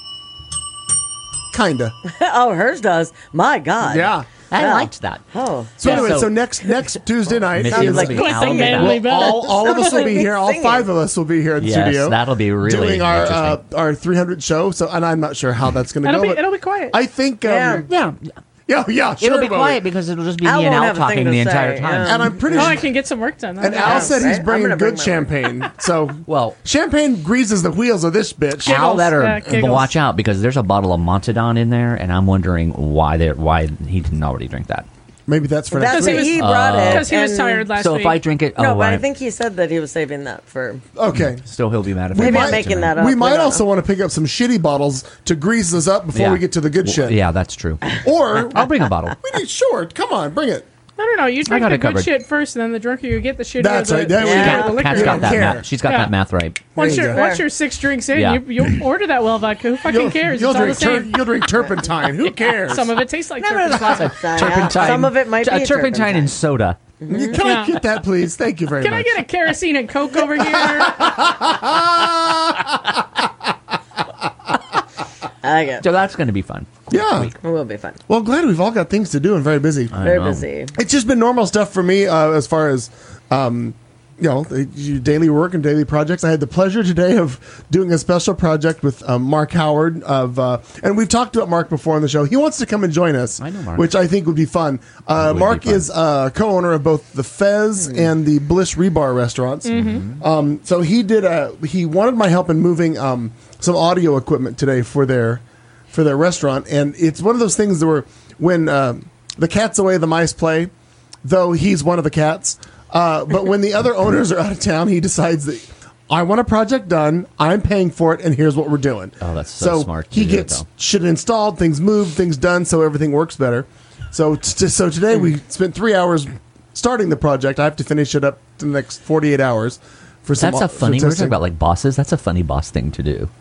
Kinda. Oh, hers does. My God. Yeah. I Yeah. liked that. Oh. So Yeah, anyway, so, so- next next Tuesday night, Missy is- will be Quit out the and manly about. bell. all, all of us will be here. All Singing. five of us will be here in the Yes, studio. that'll be really doing our uh, interesting. our three hundredth show. So, and I'm not sure how that's going to It'll go. be but it'll be quiet. I think, um, Yeah. yeah, Yeah, yeah, yeah. Sure it'll be will. quiet because it'll just be Al me and won't Al have a thing talking to the entire say, time. yeah. And I'm pretty oh, sure. I can get some work done. And That'll be Al nice. said he's right? I'm bringing gonna good bring my champagne. So, Well, champagne greases the wheels of this bitch. Al better Yeah, giggles. watch out because there's a bottle of Montadon in there, and I'm wondering why they why he didn't already drink that. Maybe that's for That's next he what was- week. he brought it. because he was and- tired last so week. if I drink it, oh, No, but I I- think he said that he was saving that for. Okay. still he'll be mad if I Maybe drink I'm it making tonight. that up. We might don't also know. want to pick up some shitty bottles to grease us up before Yeah. we get to the good shit. Yeah, that's true. Or I'll bring a bottle. we need sure. Come on, bring it. No, no, no. You drink got the it good covered. shit first, and then the drunker you get, the shittier That's the, right. There we the go. the liquor Kat's is. got that. care. Math. She's got Yeah. that math right. Once There you you're go. once you're six drinks in, Yeah. you you order that well vodka. Who fucking cares? You'll It's all the drink tur- same. you'll drink turpentine. Who cares? Some of it tastes like No, no, no. turpentine. Turpentine. Some of it might be uh, a turpentine, turpentine. and soda. Can I Yeah. get that, please? Thank you very Can much. I get a kerosene and coke over here? I get. So that's going to be fun. Yeah. It will be fun. Well, glad we've all got things to do and very busy. I Very know. busy. It's just been normal stuff for me uh, as far as, um, you know, the- your daily work and daily projects. I had the pleasure today of doing a special project with um, Mark Howard of, uh, and we've talked about Mark before on the show. He wants to come and join us, I know Mark. which I think would be fun. Uh, Would be Mark fun. is uh, co-owner of both the Fez and the Bliss Rebar restaurants. Um, so he did a, he wanted my help in moving um, some audio equipment today for their for their restaurant, and it's one of those things that were when um the cat's away, the mice play. Though he's one of the cats, uh, but when the other owners are out of town, he decides that I want a project done. I'm paying for it, and here's what we're doing. Oh, that's so smart to He do it, gets though. shit installed, things moved, things done, so everything works better. So, t- so today we spent three hours starting the project. I have to finish it up in the next forty-eight hours. For some That's a for funny. We're testing. talking about like bosses. That's a funny boss thing to do.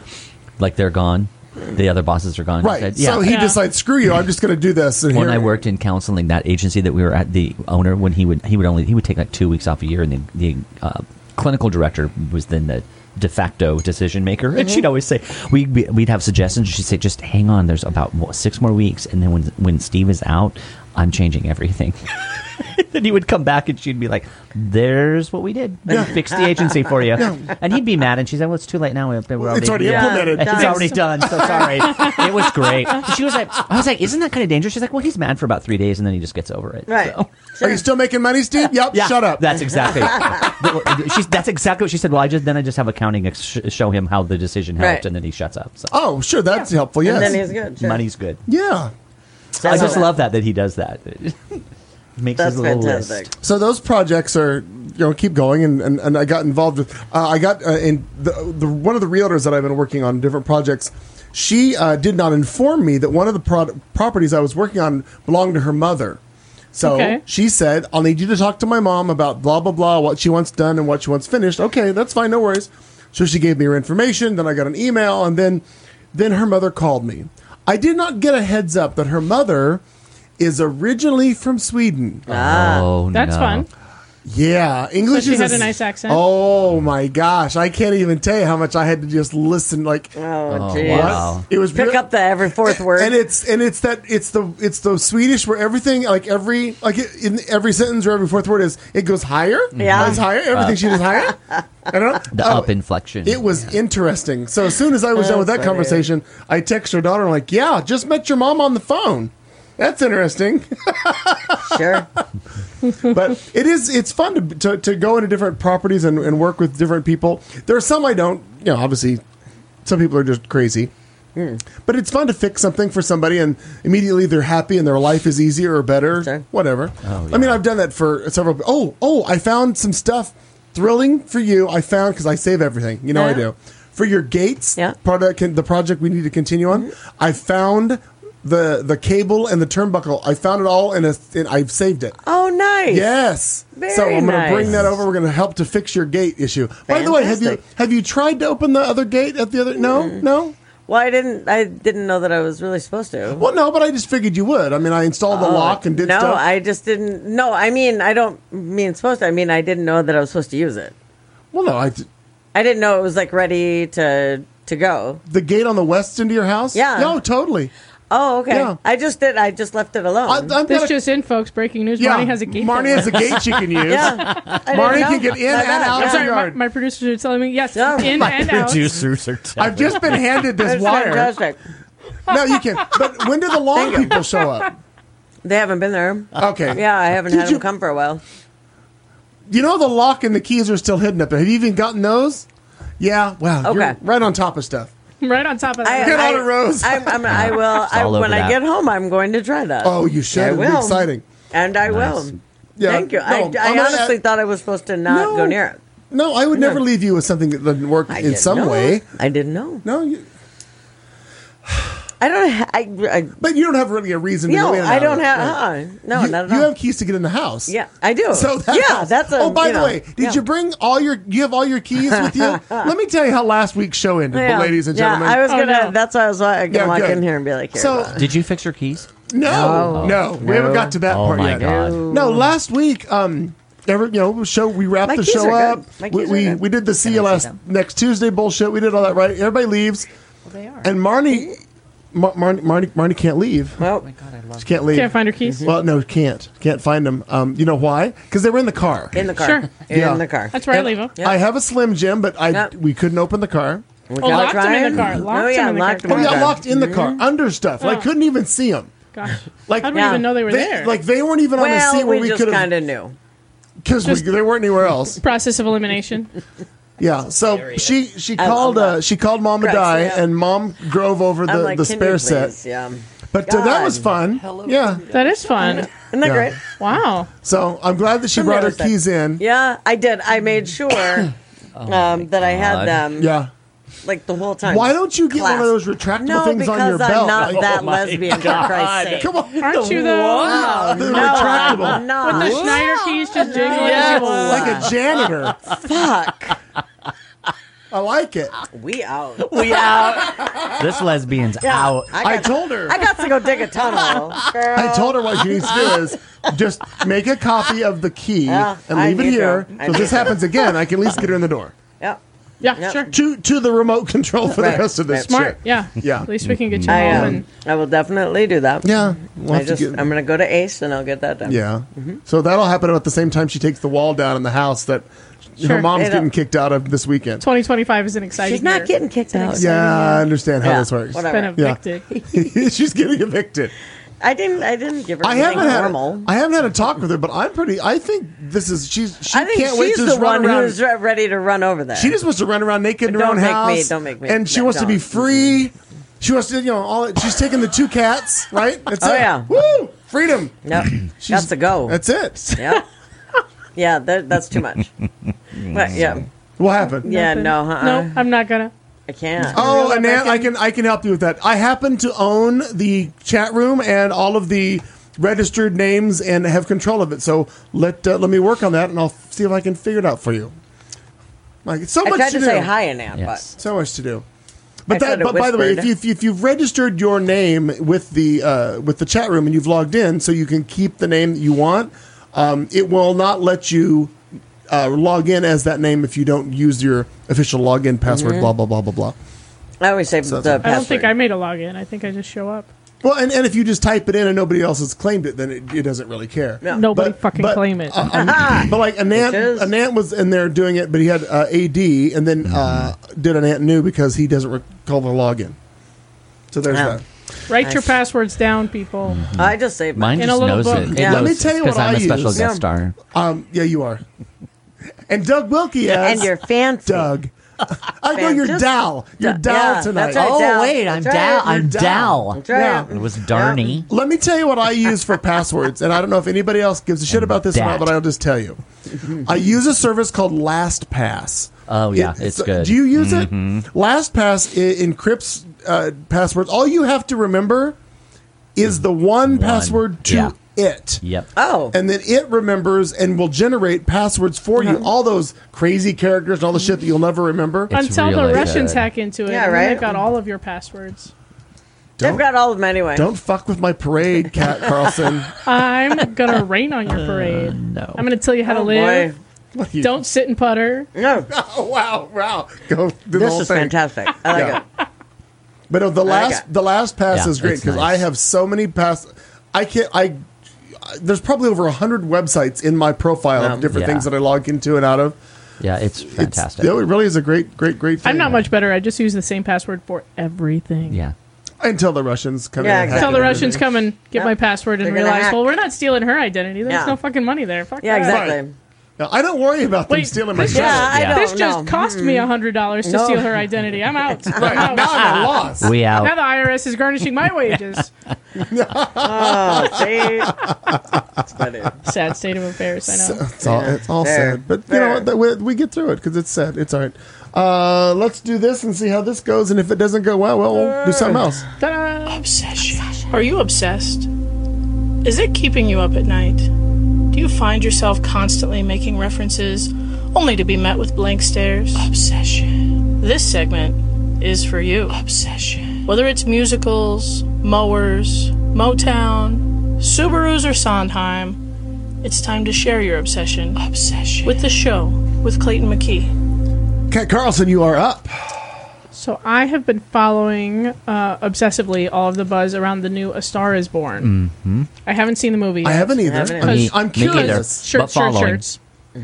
Like they're gone. The other bosses are gone. right. Said, So he Yeah. decides, screw you. I'm just going to do this. And when here- I worked in counseling, that agency that we were at, the owner, when he would he would only he would take like two weeks off a year, and the, the uh, clinical director was then the de facto decision maker, and Mm-hmm. she'd always say we'd be, we'd have suggestions. She'd say, just hang on, there's about what, six more weeks, and then when when Steve is out, I'm changing everything. Then he would come back and she'd be like, "There's what we did. I fixed the agency for you." And he'd be mad, and she said, "Well, it's too late now. We're already, It's already Yeah. implemented. Done. It's already done. So sorry." It was great. She was like, "I was like, isn't that kind of dangerous?" She's like, "Well, he's mad for about three days, and then he just gets over it." Right. So- Are you still making money, Steve? Yep. Yeah, Shut up. That's exactly. She's, that's exactly what she said. Well, I just then I just have accounting ex- sh- show him how the decision helped, Right. and then he shuts up. So Oh, sure. That's helpful. Yes. And then he's good. Sure. money's good. yeah. So I love just it. love that that he does that. Makes That's his little fantastic. list. So those projects are, you know, keep going, and, and, and I got involved with. Uh, I got uh, in the, the one of the realtors that I've been working on different projects. She uh, did not inform me that one of the pro- properties I was working on belonged to her mother. So Okay. she said, "I'll need you to talk to my mom about blah blah blah, what she wants done and what she wants finished." Okay, that's fine, no worries. So she gave me her information. Then I got an email, and then then her mother called me. I did not get a heads up that her mother is originally from Sweden. Oh, That's no. fun. Yeah, English So she is had a, a nice accent? Oh my gosh, I can't even tell you how much I had to just listen. Like, Oh, Oh, geez. wow. it was Pick real- up the every fourth word. and it's and it's that it's the it's the Swedish where everything like every like it, in every sentence or every fourth word is it goes higher. Yeah. It's higher. Everything she does higher. I don't know. The Oh, up inflection. It was interesting. So as soon as I was done with that That's funny. conversation, I text her daughter. I'm like, "Yeah, just met your mom on the phone. That's interesting." Sure. But it is it's fun to, to, to go into different properties and, and work with different people. There are some I don't, you know, obviously some people are just crazy. But it's fun to fix something for somebody and immediately they're happy and their life is easier or better, Sure. whatever. Oh, I mean, I've done that for several. Oh, oh, I found some stuff thrilling for you. I found because I save everything. You know I Yeah. do. For your gates Yeah. product, the project we need to continue on. I found the the cable and the turnbuckle. I found it all and I've saved it. Oh, nice. Yes. Very so I'm going to nice. bring that over. We're going to help to fix your gate issue. By the way, have you Fantastic. have you tried to open the other gate at the other? No, no. Well, I didn't. I didn't know that I was really supposed to. Well, no, but I just figured you would. I mean, I installed the lock and did no, stuff. I just didn't. No, I mean, I don't mean supposed to. I mean, I didn't know that I was supposed to use it. well, no, I d- I didn't know it was like ready to to go. the gate on the west into your house. Yeah. No, totally. Oh, okay. Yeah. I just did. I just left it alone. I, I've This got a- just in, folks. Breaking news. yeah, Marnie has a gate. Marnie that has a gate she can use. yeah, I didn't Marnie know. can get in My and bad. out I'm of sorry, the my, yard. my producers are telling me yes, Yeah. in and out. Producers are telling I've just been handed this It's wire. fantastic. No, you can. But when do the lawn Thank you. people show up? They haven't been there. Okay. Yeah, I haven't Did had you- them come for a while. You know the lock and the keys are still hidden up there. Have you even gotten those? Yeah. Wow. Okay. You're right on top of stuff. Right on top of I, that. Get I, on it, Rose. I'm, I'm, I will. I, all over when I that. get home, I'm going to try that. Oh, you should. I It'll be will. exciting. And I will. Yeah. Thank you. No, I, I'm I not- honestly thought I was supposed to not No. go near it. No, I would No. never leave you with something that doesn't work I in didn't some know. way. I didn't know. No, you, I don't. Ha- I, I but you don't have really a reason to no. go in and I out don't of it. have. Yeah. Uh, no, you, not at you all. have keys to get in the house. Yeah, I do. So that yeah, helps. that's a. Oh, by you the know, way, did yeah. you bring all your? You have all your keys with you. Let me tell you how last week's show ended, Yeah. ladies and yeah, gentlemen. I was Oh, gonna. no. That's why I was uh, gonna Yeah, walk good. in here and be like, here, So- uh, Did you fix your keys? no, no, we haven't got to that Oh part my yet. God. No, last week, um, every, you know, show we wrapped My the keys show are good. up. My We keys are we, good. we did the see Can you I see last them? next Tuesday bullshit. We did all that right. Everybody leaves, They are. and Marnie, Mar- Marnie, Marnie, Marnie can't leave. well, She can't leave. Can't find her keys. Well, no, can't. Can't find them. Um, you know why? Because they were in the car. in the car. Sure. In Yeah. the car. That's where And I leave them. Yeah. I have a Slim Jim, but I Yeah. we couldn't open the car. We Oh, gotta locked try them in the it. car. Locked oh them yeah, in the locked car. them Oh in yeah, the car. locked in the car under stuff. Like Oh. couldn't even see them. Gosh. Like How do we Yeah. even know they were they, there? like they weren't even on the Well, seat where we, we, just could have kind of knew. because they weren't anywhere else. Process of elimination. Yeah, so she she I called love uh, that. she called Mom to Cracks die, me up. and Mom drove over I'm the, like, the can spare you set. please? Yeah. But uh, that God. was fun. Yeah, That is fun. Isn't that Yeah. great? Wow. so I'm glad that she From brought the her other side. keys in. Yeah, I did. I made sure um, that I had God. them Yeah. like the whole time. Why don't you get one of those Clasped. retractable no, things because on your I'm belt? not Like- that Oh my lesbian, for Christ's sake. Come on, Aren't you though? Wow, The no, retractable. I'm not. The Schneider keys just jiggling Yes. as you want. like a janitor. Fuck. I like it. We out. We out. This lesbian's Yeah, out. I got, told her. I got to go dig a tunnel. Girl. I told her what she needs to do is just make a copy of the key Yeah, and I leave it need here. to. I So if this need to. happens again, I can at least get her in the door. Yep. Yeah, Yep. sure. To to the remote control for Right, the rest of this right. Smart. shit. Yeah. Yeah. At least we can get you I home. um, And I will definitely do that. Yeah. We'll I have to just get- I'm gonna go to Ace and I'll get that done. yeah. Mm-hmm. So that'll happen at the same time she takes the wall down in the house that her Sure. mom's It'll- getting kicked out of this weekend. twenty twenty-five is an exciting She's not year. getting kicked out. Yeah, I understand how Yeah, this works. whatever. Been Yeah. evicted. She's getting evicted. I didn't. I didn't give her I anything haven't had normal. I haven't had a talk with her, but I'm pretty. I think this is she's. She I think can't wait she's to the just run one around. who's re- ready to run over there. She just wants to run around naked in her Don't own make me- house. don't make me- And she no, wants to be don't. free. She wants to, you know, all. She's taking the two cats, right? That's Oh, it. yeah. Woo! Freedom. Yep. She's- Got to go. That's it. Yeah. Yeah. That, that's too much. But yeah. What happened? Yeah. Nothing. No. Uh-uh. No, I'm not gonna. I can't. Oh, Reel and it Nan, back I in. can I can help you with that. I happen to own the chat room and all of the registered names and have control of it. So let uh, let me work on that, and I'll see if I can figure it out for you. Like it's so I much tried to, to do. say hi in that, Yes. So much to do. But I that, said it but by the way, if, whispered. you, if, you, if you've registered your name with the uh, with the chat room and you've logged in, so you can keep the name that you want, um, it will not let you uh, log in as that name if you don't use your official login password. Mm-hmm. Blah blah blah blah blah. I always say So the that's- I don't think password. I made a login. I think I just show up. Well, and, and if you just type it in and nobody else has claimed it, then it, it doesn't really care. No. Nobody But- fucking but, claim it. uh, um, but like Anant, Which is- Anant was in there doing it, but he had uh, A D and then uh, did Anant new because he doesn't recall the login. So there's Wow. that. Write your Nice. passwords down, people. I just saved Mine mine. In a just little knows book. it. It Yeah. knows Let me tell you because what I'm I a special use. guest Yeah. star. Um, yeah, you are. And Doug Wilkie as And you're fancy. Doug. I know you're Just- Dal. You're Da- Dal yeah, tonight. that's right. Oh Dal. wait, I'm That's right. Dal. I'm You're Dal. Dal. That's right. Yeah. It was Darnie. Let me tell you what I use for passwords, and I don't know if anybody else gives a shit about this or not, Dat. but I'll just tell you. I use a service called LastPass. Oh yeah, It- it's so- good. Do you use it? LastPass I- encrypts uh, passwords. All you have to remember is the one, password to Yeah. it. Yep. Oh. And then it remembers and will generate passwords for you. All those crazy characters and all the shit that you'll never remember. It's Until the really Russians good. hack into it. Yeah, and then right? they've got all of your passwords. They've got all of them anyway. Don't fuck with my parade, Cat Carlson. I'm gonna rain on your parade. No. I'm gonna tell you how to Oh, live. boy. What are you- Don't sit and putter. No, Oh, wow, wow. Go do the this whole is thing. fantastic. I like Yeah. it. But no, the like last it. the last pass Yeah, is great it's because nice. I have so many pass. I can't. I there's probably over a hundred websites in my profile Um, of different yeah. things that I log into and out of. Yeah, it's It's, fantastic. it really is a great, great, great thing. I'm not much better. I just use the same password for everything. yeah. Until the Russians come Yeah, in. and hack Until it the and Russians everything. come and get Yeah. my password and They're gonna realize, hack. well, we're not stealing her identity. There's Yeah. no fucking money there. Fuck Yeah, that. exactly. No, I don't worry about them Wait, stealing my this shit. Yeah, I Yeah. don't This just know. cost me a hundred dollars to No. steal her identity. I'm out. I'm Right, out. now I'm at a loss. We Now out. the I R S is garnishing my wages. Oh, see? That's funny. Sad state of affairs. I know. It's all, Yeah. it's all Fair. sad. But you Fair. know what? We, we get through it because it's sad. It's all right. Uh, let's do this and see how this goes. And if it doesn't go well, well, we'll do something else. Ta-da! Obsession. Are you obsessed? Is it keeping you up at night? Do you find yourself constantly making references only to be met with blank stares? Obsession. This segment is for you. Obsession. Whether it's musicals, mowers, Motown, Subarus, or Sondheim, it's time to share your obsession. Obsession. With the show with Clayton McKee. Cat Carlson, you are up. So I have been following uh, obsessively all of the buzz around the new A Star Is Born. Mm-hmm. I haven't seen the movie yet. I haven't either. haven't I'm, either. I'm Me neither. curious. Shirts, But shirts, following. shirts.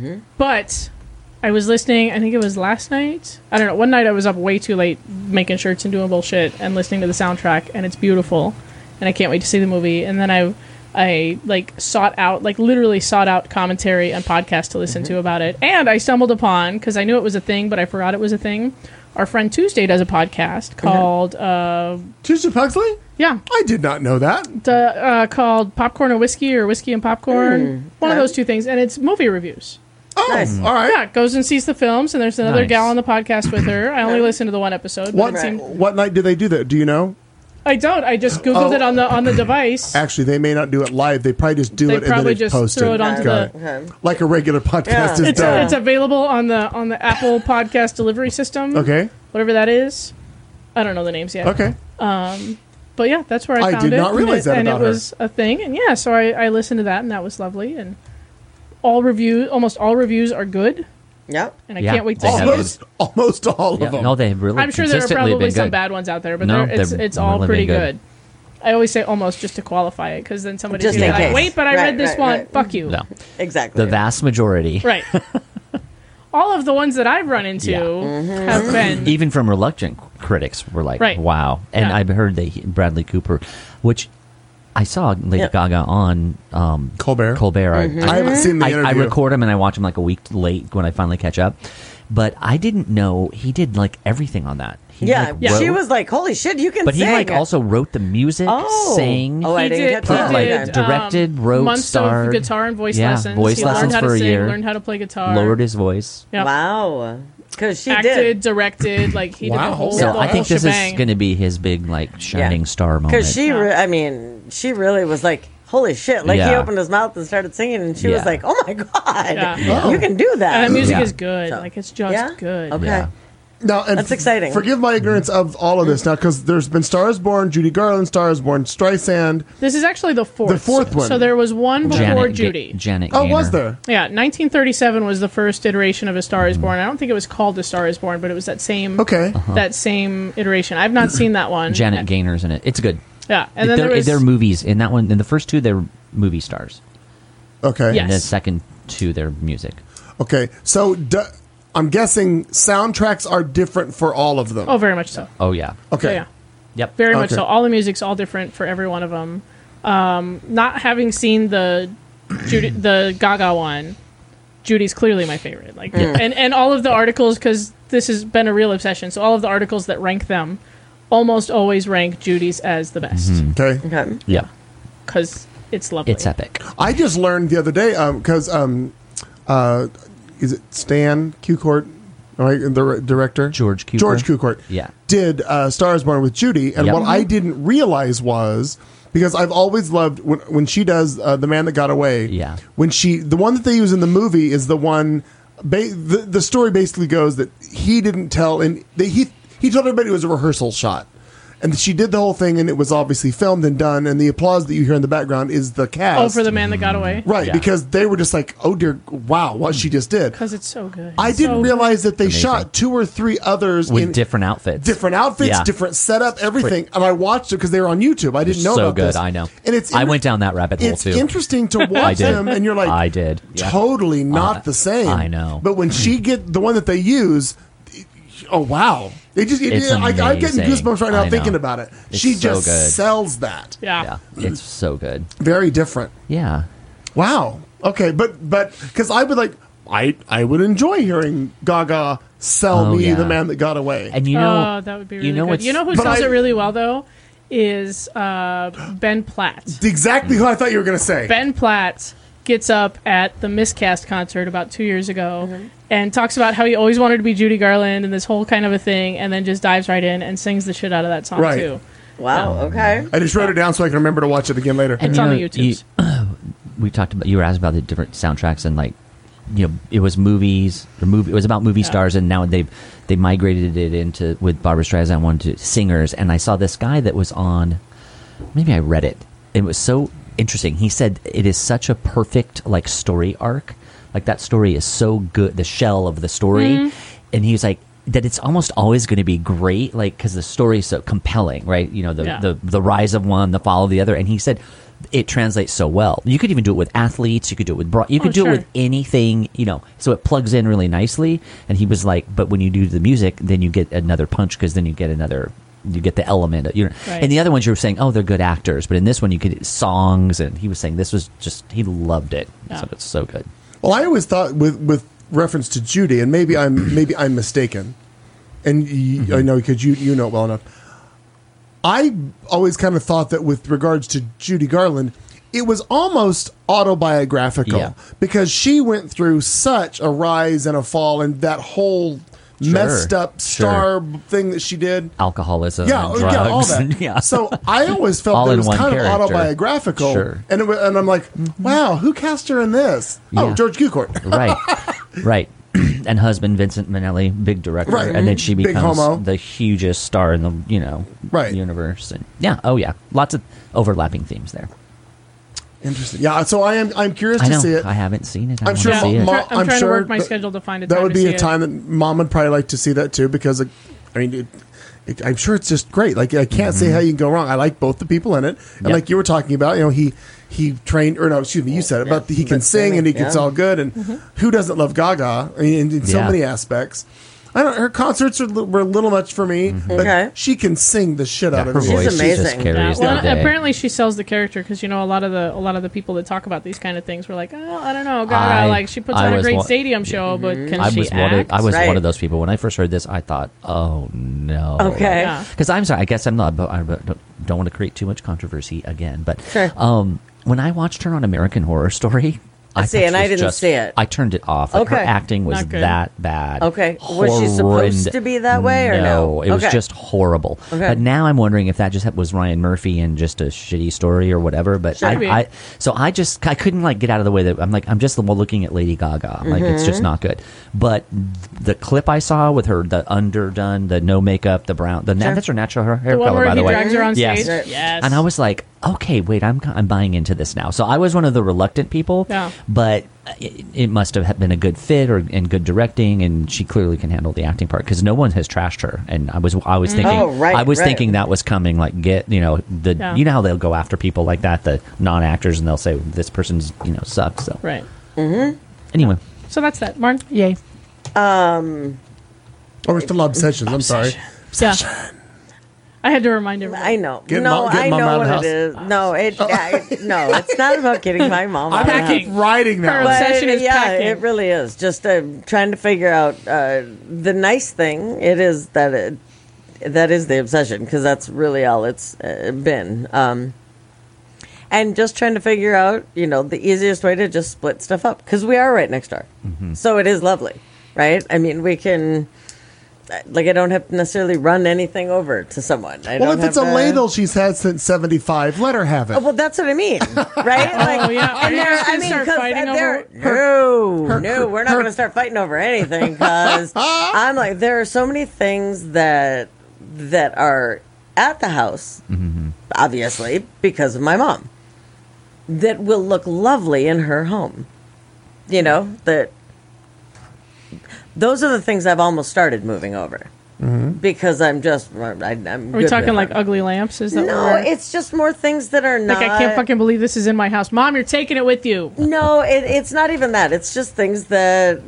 But I was listening, I think it was last night. I don't know. One night I was up way too late making shirts and doing bullshit and listening to the soundtrack, and it's beautiful. And I can't wait to see the movie. And then I, I like sought out, like literally sought out commentary and podcasts to listen to about it. And I stumbled upon, because I knew it was a thing, but I forgot it was a thing. Our friend Tuesday does a podcast called, uh, Tuesday Pugsley? yeah, I did not know that. the, uh, called Popcorn and Whiskey or Whiskey and Popcorn. One of okay. those two things. And it's movie reviews. Oh, Nice. all right. Yeah, goes and sees the films, and there's another Nice. gal on the podcast with her. I only listened to the one episode. But What it seemed, what night do they do that? Do you know? I don't. I just googled Oh. it on the on the device. Actually, they may not do it live. They probably just do They it and then probably it's just posted. throw it onto Got the- it. Okay. Like a regular podcast Yeah. is It's done. it's available on the on the Apple Podcast delivery system. Okay. whatever that is. I don't know the names yet. Okay. But yeah, that's where I, I found did it. not realize and it, that and about it her. was a thing. And yeah, so I, I listened to that, and that was lovely. And all review, almost all reviews are good, Yep. and I Yeah, can't wait to they see. have Almost, almost all Yeah, of them. no, they've really I'm sure there are consistently probably been some good. bad ones out there, but No, they're- it's they've it's all really pretty been good. good. I always say almost just to qualify it, because then somebody's Just gonna in be like, case. "Wait, but I Right, read this right, one." right. Fuck you. No, Exactly. the vast majority, Right. All of the ones that I've run into Yeah. Mm-hmm. have been even from reluctant critics, were like, Right. "Wow!" And Yeah. I've heard that he, Bradley Cooper, which I saw Lady Yep. Gaga on um, Colbert. Colbert. I- I haven't seen the I, I interview. record him and I watch him like a week late when I finally catch up. But I didn't know he did like everything on that. He, yeah, like, she wrote- was like, "Holy shit, you can But he sing!" like also wrote the music, Oh. sang. Oh, I he didn't did, get he that. like, did directed, um, wrote, months starred. of guitar and voice Yeah, lessons. voice he lessons learned how for to a sing, year. learned how to play guitar. Lowered his voice. Yep. Wow, because she Acted, did. directed, like he did Wow. the whole, So the I whole think this shebang. is going to be his big like shining Yeah. star moment. Because she, Yeah. re- I mean, she really was like, "Holy shit!" Like he Yeah. opened his mouth and started singing, and she Yeah. was like, "Oh my god, Yeah. Yeah. you can do that!" And the music Yeah. is good. So- Like it's just Yeah? good. Okay. Yeah. Now, and That's exciting. Forgive my ignorance of all of this now, because there's been Star is Born, Judy Garland, Star is Born, Streisand. This is actually the fourth. The fourth one. So there was one before Janet, Judy. Ga- Janet Oh, Gaynor. was there? Yeah, nineteen thirty-seven was the first iteration of A Star Is Born. I don't think it was called A Star Is Born, but it was that same Okay. that same iteration. I've not seen that one. Janet Gaynor's in it. It's good. Yeah, and then they're, there was they're movies. In that one, in the first two, they're movie stars. Okay. Yeah. And the Yes. second two, they're music. Okay. So d- I'm guessing soundtracks are different for all of them. oh, very much so. Oh, yeah. okay. Yeah, yeah. Yep. Very much Okay. so. All the music's all different for every one of them. Um, not having seen the Judy, the Gaga one, Judy's clearly my favorite. Like, and and all of the articles, because this has been a real obsession. So all of the articles that rank them, almost always rank Judy's as the best Okay. Okay. Yeah. because it's lovely. It's epic. I just learned the other day because um, uh, is it Stan Q-Court, right? The director George Cukor. George Q-Court. Yeah. Did uh, Star Is Born with Judy, and Yep. what I didn't realize was because I've always loved when when she does uh, The Man That Got Away. Yeah. When she the one that they use in the movie is the one. Ba- the the story basically goes that he didn't tell, and they, he he told everybody it was a rehearsal shot. And she did the whole thing, and it was obviously filmed and done. And the applause that you hear in the background is the cast. Oh, for the man that got away. Right, Yeah. because they were just like, oh dear, wow, what she just did. Because it's so good. I It's didn't so realize that they Amazing. shot two or three others With in different outfits. different outfits, Yeah. different setup, everything. And I watched it because they were on YouTube. I didn't know so about good. this. I know. And it's I inter- went down that rabbit hole It's too. interesting to I watch did. them, and you're like, I did. Yeah. totally not Uh, the same. I know. But when she get the one that they use, oh wow, it just it, It's I, I'm getting amazing. goosebumps right now I know. thinking about it. It's she so just good. sells that. yeah. Yeah. It's so good. Very different. Yeah. Wow. Okay, but but because I would like I I would enjoy hearing Gaga sell Oh, me yeah. the man that got away. And you know, oh, that would be really you know good. what's- You know who But sells I- it really well though is uh, Ben Platt. exactly who I thought you were going to say. Ben Platt gets up at the Miscast concert about two years ago Mm-hmm. and talks about how he always wanted to be Judy Garland and this whole kind of a thing, and then just dives right in and sings the shit out of that song Right. too. Wow. Okay. I just wrote it down so I can remember to watch it again later. It's you on know, the YouTubes. you- we talked about, you were asked about the different soundtracks, and like, you know, it was movies, or movie, it was about movie Yeah. stars, and now they've they migrated it into with Barbra Streisand one to singers. And I saw this guy that was on, maybe I read it. It was so interesting. He said it is such a perfect like story arc. Like that story is so good, the shell of the story, Mm-hmm. and he was like that it's almost always going to be great, like because the story is so compelling, right? You know, the, Yeah. the the rise of one, the fall of the other, and he said it translates so well. You could even do it with athletes. You could do it with bro- you could Oh, do sure. it with anything, you know. So it plugs in really nicely. And he was like, but when you do the music, then you get another punch because then you get another. You get the element, you know. Right. And the other ones you were saying, oh, they're good actors, but in this one you could songs, and he was saying this was just he loved it. Yeah. So it's so good. Well, I always thought with with reference to Judy, and maybe I'm maybe I'm mistaken, and y Mm-hmm. I know because you you know it well enough. I always kind of thought that with regards to Judy Garland, it was almost autobiographical Yeah. because she went through such a rise and a fall, and that whole Sure, messed up sure. star thing that she did. Alcoholism, Yeah, and oh, drugs, yeah, all that. and- yeah. So I always felt All that it in was one kind character. of autobiographical, Sure. and it, wa- and I'm like, wow, who cast her in this? Oh, Yeah. George Cukor. right, right. And husband Vincent Minnelli, big director, Right. and then she Big becomes homo. the hugest star in the you know Right. universe. And yeah, oh yeah, lots of overlapping themes there. Interesting. Yeah, so I am. I'm curious I to know. see it. I haven't seen it. I I'm wanna sure see Ma- it. Ma- I'm, I'm trying sure to work my that- schedule to find a That time would to be see a it. time that Mom would probably like to see that too, because it, I mean, it, it, I'm sure it's just great. Like I can't say how you can go wrong. I like both the people in it, and Mm-hmm. Yep. like you were talking about, you know, he he trained, or no, excuse me, you said it, but he can But sing and he singing, gets yeah. all good, and who doesn't love Gaga? I mean, in, in so Yeah. many aspects. I don't. Her concerts are, li- were a little much for me, but Okay. she can sing the shit Yeah, out of her it. She's voice just amazing. Yeah, carries well, the day. apparently she sells the character because you know a lot of the a lot of the people that talk about these kind of things were like, oh, I don't know, Gaga, I- like she puts I on a was great wa- stadium show, but can I she was one. Of, act? I was Right. one of those people. When I first heard this, I thought, "Oh no!" Okay. Yeah. Because I'm sorry. I guess I'm not. But I don't, don't want to create too much controversy again. But Sure. um, when I watched her on American Horror Story, I See, thought and she I was didn't just- see it. I turned it off. Like, her Okay. acting was Not good. that bad. Okay. Was she supposed to be that way or no? it was Okay. just horrible. Okay. But now I'm wondering if that just was Ryan Murphy and just a shitty story or whatever. But I, Should be. I, so I just I couldn't like get out of the way that I'm like I'm just looking at Lady Gaga. I'm like it's Mm-hmm. just not good. But the clip I saw with her, the underdone, the no makeup, the brown, the Sure. that's her natural hair, hair The one color where by he the way. drags her on Yes. stage. Yes. And I was like, okay, wait, I'm I'm buying into this now. So I was one of the reluctant people, Yeah. but it, it must have been a good fit or and good directing, and she clearly can handle the acting part because no one has trashed her. And I was I was thinking, Oh, right, I was right. thinking that was coming. Like get you know the Yeah. you know how they'll go after people like that, the non actors, and they'll say this person's you know sucks. So Right. anyway, So that's that. Martin? yay. Um, Oh, we're still obsessions. I'm sorry. Yeah. I had to remind everybody. I know. Get no, mom- get I mom know out of what the house. it is. No, it. I, no, it's not about getting my mom out I'm of the gonna house. keep writing that. Her one. obsession But, is yeah, packing. it really is. Just uh, trying to figure out uh, the nice thing. It is that it, that is the obsession because that's really all it's uh, been. Um, and just trying to figure out, you know, the easiest way to just split stuff up because we are right next door, so it is lovely, right? I mean, we can. Like I don't have to necessarily run anything over to someone. I Well, don't if it's a have to- ladle she's had since seventy-five, let her have it. Oh, well, that's what I mean, right? Like, Oh, yeah. Are and you there, guys gonna I mean, start 'cause fighting there, over- no, her- no, we're not her- going to start fighting over anything because I'm like, there are so many things that that are at the house, obviously because of my mom, that will look lovely in her home. You know that. Those are the things I've almost started moving over because I'm just I, I'm. Are we good with talking like her. ugly lamps? Is that No, what we're- it's just more things that are not. like I can't fucking believe this is in my house. Mom, you're taking it with you. No, it, it's not even that. It's just things that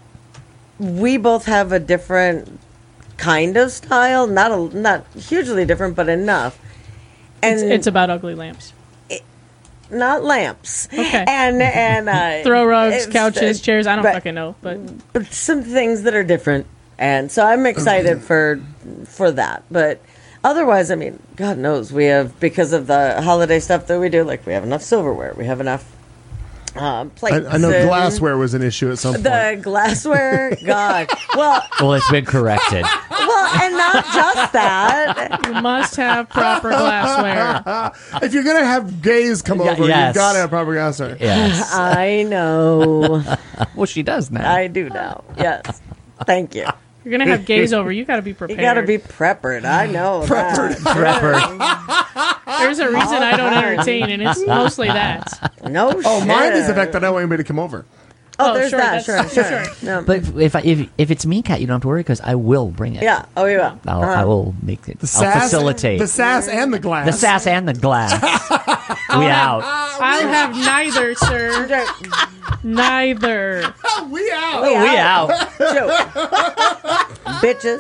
we both have a different kind of style. Not a, not hugely different, but enough. And It's, it's about ugly lamps. not lamps. Okay. And and uh, Throw rugs, it's- couches, chairs. I don't but- fucking know, but but some things that are different, and so I'm excited for for that. But otherwise, I mean, God knows we have because of the holiday stuff that we do. Like we have enough silverware, we have enough uh, plates. I, I know and glassware was an issue at some point. The glassware, God. Well, Well, it's been corrected. well, and not just that. you must have proper glassware. If you're gonna have gays come Yeah, over, yes. you've got to have proper glassware. Yes. I know. Well, she does now. I do now. Yes. Thank you. You're gonna have gays over. You got to be You prepared. got to be preppered. I know. Preppered. Prepper. There's a reason I don't entertain, and it's mostly that. No. Oh, mine is the shit. fact that I don't want anybody to come over. Oh, Oh, there's sure, that. Sure, that's- sure. sure. No. But if I, if if it's me, Kat, you don't have to worry because I will bring it. yeah. Oh, yeah. I'll, Uh-huh. I will make it. The I'll sass, facilitate the sass and the glass. the sass and the glass. we out. I'll have neither, sir. Neither. we out. We We out. out. Joke. Bitches.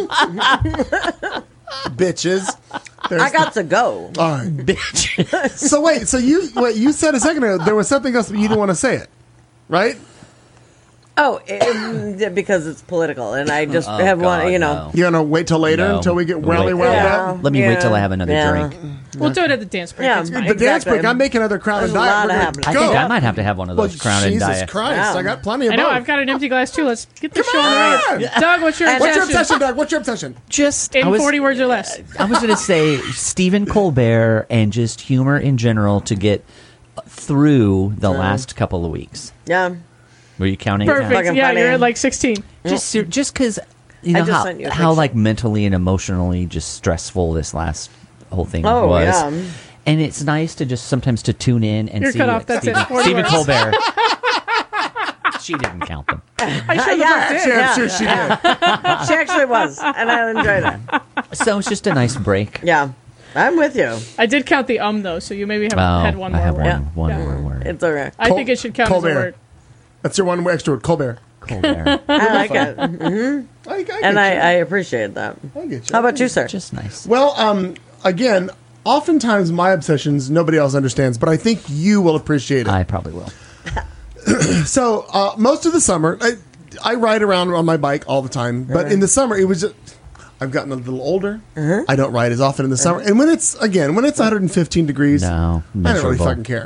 Bitches. There's I got to go. the- all right. Bitch. So wait. So you wait. You said a second ago there was something else, but you didn't want to say it, right? Oh, it, because it's political, and I just have Oh, God, one. You know. no. You gonna wait till later No. until we get rally Wait. wound Yeah. up? Let me wait Yeah. till I have another Yeah. drink. We'll do it at the dance break. Yeah. It's fine. The dance Exactly. break. I'm making another Crown There's and a Diet. lot We're of gonna happening. I go. think I might have to have one of Well, those Crown and Jesus Diet. Christ! Yeah. I got plenty of I know. both. I've got an empty glass too. Let's get the Come show on the on! right. Doug, what's your And- What's your obsession? obsession, Doug? What's your obsession? Just In I was, forty words or less. I was going to say Stephen Colbert and just humor in general to get through the last couple of weeks. Yeah. Were you counting? Perfect. Fucking Yeah, funny. you're at like sixteen. Just ser- just because you I know just how, sent you a how picture. like mentally and emotionally just stressful this last whole thing Oh, was. yeah. And it's nice to just sometimes to tune in and You're see cut what off. That's it. Stephen, forty Stephen words. Colbert. She didn't count them. I should Yeah, have sure, did. Yeah, I'm sure she did. She actually was, and I enjoyed it. So it's just a nice break. Yeah. I'm with you. I did count the um though, so you maybe have Oh, had one I more have word. one, Yeah. one Yeah. more word. It's okay. I Col- think it should count as a Colbert. word. That's your one extra word, Colbert. I Colbert. like it. hmm I, I get And I, you. I appreciate that. I get you. How about you, sir? Just nice. Well, um, again, oftentimes my obsessions nobody else understands, but I think you will appreciate it. I probably will. So uh, most of the summer, I, I ride around on my bike all the time. But in the summer, it was just, I've gotten a little older. I don't ride as often in the summer. And when it's again when it's one hundred fifteen degrees, No, I don't really miserable. fucking care.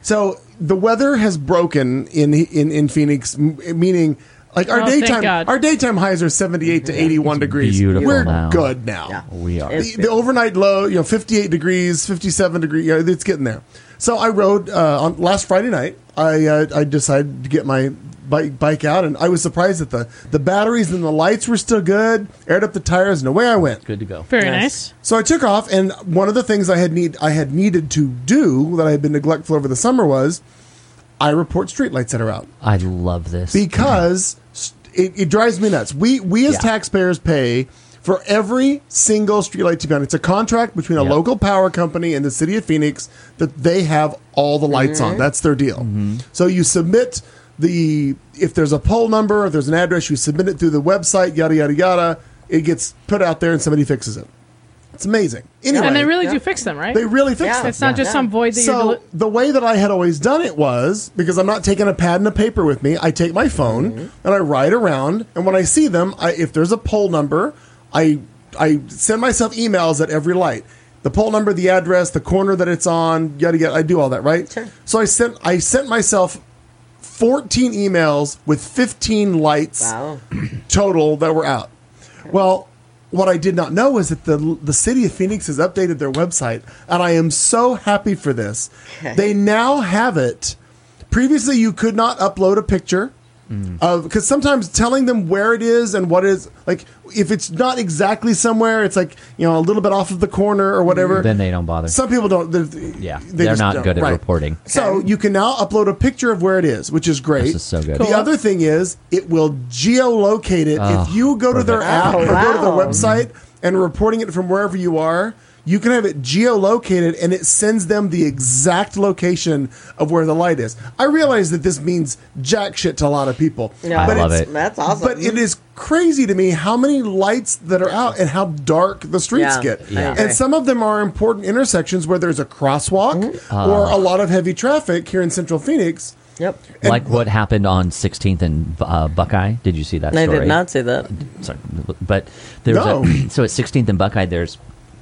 So the weather has broken in in in Phoenix, m- meaning like our Oh, thank daytime God. our daytime highs are seventy-eight to eighty-one degrees. beautiful We're now. good now. Yeah. We are. It's- The, the overnight low, you know, fifty-eight degrees, fifty-seven degrees. You know, it's getting there. So I rode uh, on last Friday night. I uh, I decided to get my bike bike out, and I was surprised that the the batteries and the lights were still good. Aired up the tires, and away I went. Good to go. Very Yes. nice. So I took off, and one of the things I had need I had needed to do that I had been neglectful over the summer was I report streetlights that are out I love this. because it, it drives me nuts. We we as Yeah. taxpayers pay for every single streetlight to be on. It's a contract between a Yeah. local power company and the city of Phoenix that they have all the lights on. That's their deal. Mm-hmm. So you submit the if there's a poll number, if there's an address, you submit it through the website. Yada yada yada. It gets put out there, and somebody fixes it. It's amazing. Anyway, And they really Yeah. do fix them, right? they really fix Yeah. them. it's not just Yeah. some void that you're. So Deli- the way that I had always done it was because I'm not taking a pad and a paper with me. I take my phone Mm-hmm. and I ride around, and when I see them, I, if there's a poll number, I I send myself emails at every light. The poll number, the address, the corner that it's on, yada yada. I do all that, right? Sure. So I sent I sent myself fourteen emails with fifteen lights Wow. total that were out. Well, what I did not know is that the the city of Phoenix has updated their website, and I am so happy for this. Okay. They now have it. Previously, you could not upload a picture of because sometimes telling them where it is and what is like if it's not exactly somewhere, it's like you know a little bit off of the corner or whatever. Then they don't bother. Some people don't. they're- Yeah, they they're just not don't. good at Right. reporting. So you can now upload a picture of where it is, which is great. This is so good. The Cool. other thing is it will geolocate it. Oh, if you go to their perfect. app Oh, or go to their wow. website and reporting it from wherever you are, you can have it geolocated and it sends them the exact location of where the light is. I realize that this means jack shit to a lot of people. Yeah. I but love it's- it. That's awesome. But it is crazy to me how many lights that are out and how dark the streets Yeah, get. I Yeah. agree. And some of them are important intersections where there's a crosswalk or a lot of heavy traffic here in Central Phoenix. Yep. Like what happened on sixteenth and uh, Buckeye. Did you see that I story? did not see that. Sorry, but there's No. a, so at sixteenth and Buckeye, there's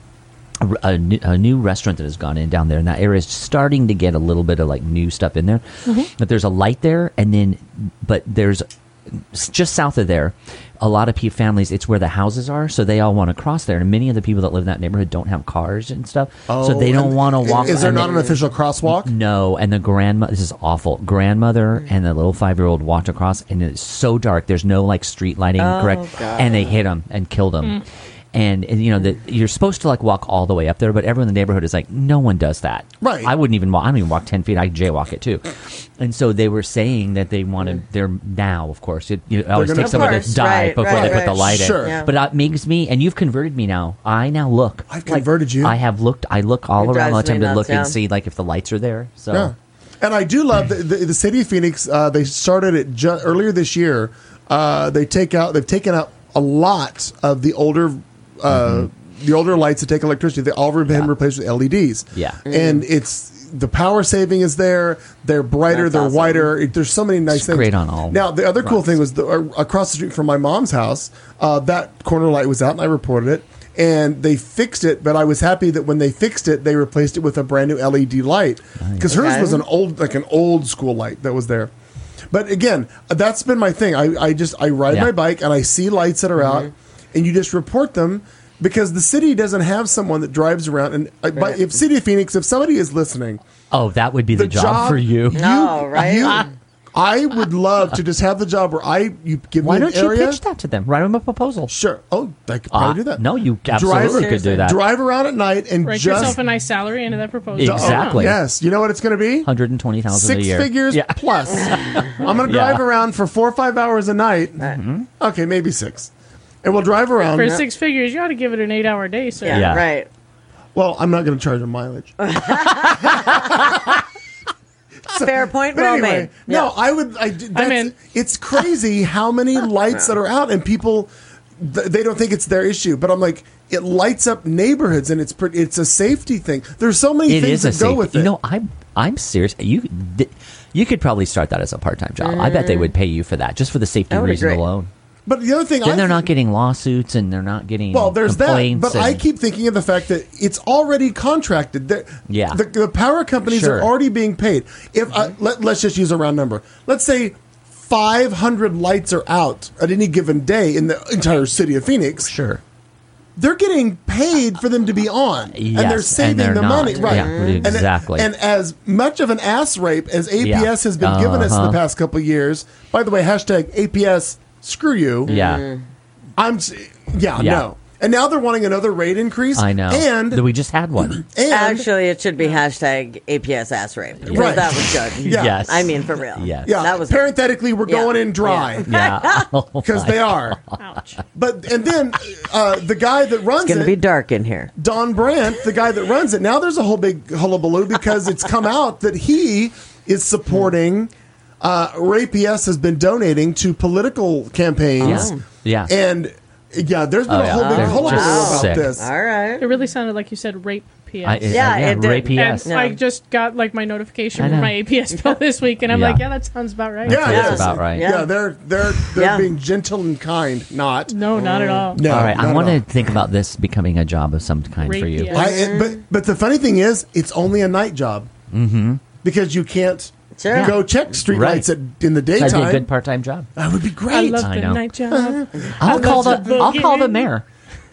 a, a new, a new restaurant that has gone in down there, and that area is starting to get a little bit of like new stuff in there. But there's a light there, and then but there's just south of there, a lot of pe- families. It's where the houses are, so they all want to cross there, and many of the people that live in that neighborhood don't have cars and stuff, so they don't and want to walk. Is there and not they- an official crosswalk? No, and the grandma. This is awful. Grandmother and the little five-year-old walked across, and it's so dark. There's no like street lighting, Oh, correct? God. And they hit him and killed him. And, and you know that you're supposed to like walk all the way up there, but everyone in the neighborhood is like, no one does that. Right. I wouldn't even walk. I don't even walk ten feet. I jaywalk it too. And so they were saying that they wanted. They're now, of course, it, it always gonna- takes Of someone course, to die right, before right, they put right. the light Sure. in. Yeah. But it makes me, and you've converted me now. I now look. I've converted you. I have looked. I look all It around all the drives me time to nuts, look yeah. and see like if the lights are there. So. Yeah. And I do love the, the, the city of Phoenix. Uh, they started it ju- earlier this year. Uh, they take out. They've taken out a lot of the older. Uh, The older lights that take electricity, they all have been Yeah. replaced with L E Ds. Yeah. and it's the power saving is there. They're brighter. That's they're awesome. whiter. It- there's so many nice It's things. great on all Now the other cool fronts. thing was the, uh, across the street from my mom's house. Uh, that corner light was out, and I reported it. And they fixed it, but I was happy that when they fixed it, they replaced it with a brand new L E D light because hers Okay. was an old, like an old school light that was there. But again, that's been my thing. I, I just I ride Yeah. my bike and I see lights that are out, and you just report them because the city doesn't have someone that drives around. And uh, but if City of Phoenix, if somebody is listening, Oh, that would be the, job, for you. No, right? you- I would love to just have the job where I you give Why me don't an you area. pitch that to them? Write them a proposal. Sure. Oh, I could probably Uh, do that. No, you absolutely could do that. Drive around at night and Write just yourself a nice salary into that proposal. Exactly. Yes. You know what it's going to be? one hundred twenty thousand a Six year. figures Yeah. plus. I'm going to Yeah. drive around for four or five hours a night. Okay, maybe six. And we'll drive around. For six figures, you ought to give it an eight-hour day, sir. Yeah, Yeah. right. Well, I'm not going to charge them mileage. Fair point. But Well anyway, made. no, Yeah. I would. I, that's, in. It's crazy how many lights that are out, and people th- they don't think it's their issue. But I'm like, it lights up neighborhoods, and it's pre- it's a safety thing. There's so many It things is that a go safety. with it. You know, I'm I'm serious. You th- you could probably start that as a part time job. I bet they would pay you for that just for the safety I would reason agree. alone. But the other thing, Then I they're think- not getting lawsuits and they're not getting Well, there's that, complaints. but I and- keep thinking of the fact that it's already contracted. The, Yeah. the, the power companies Sure. are already being paid. If uh, let, let's just use a round number. Let's say five hundred lights are out at any given day in the entire city of Phoenix. Sure. They're getting paid for them to be on, and Yes, they're and saving they're the not. money, right? Yeah, And- exactly. And, as much of an ass rape as A P S Yeah. has been giving us in Uh-huh. the past couple of years. By the way, hashtag A P S screw you. Yeah. I'm s- yeah, Yeah. no. And now they're wanting another rate increase. I know. And we just had one. and Actually, it should be hashtag A P S ass rape. Because Right. that was good. Yeah. Yes. I mean, for real. Yes. yeah, that was parenthetically, we're Yeah. going in dry Yeah. because they are. Ouch. But and then uh, the guy that runs It's going it, to be dark in here. Don Brandt, the guy that runs it. Now there's a whole big hullabaloo because it's come out that he is supporting. Uh, Ray P S has been donating to political campaigns, Yeah. and yeah, there's been Oh, a yeah. whole big They're hullabaloo just about sick. this. All right. It really sounded like you said rape P S. I, Yeah, yeah, it did. Ray P S. And I just got like my notification I for know. my A P S bill this week, and I'm Yeah. like, yeah, that sounds about right. Yeah, That's it is. about right. Yeah, Yeah. they're they're they're Yeah. being gentle and kind, not No, not at all. no. All right. not I at want all. to think about this becoming a job of some kind Ray for you. P S. I, it, but but the funny thing is, it's only a night job mm-hmm. because you can't Sure. go check street Right. lights at, in the That'd be a daytime. good part-time job. That would be I great. love I the know. night job. I'll call the the I'll call the boogie. mayor.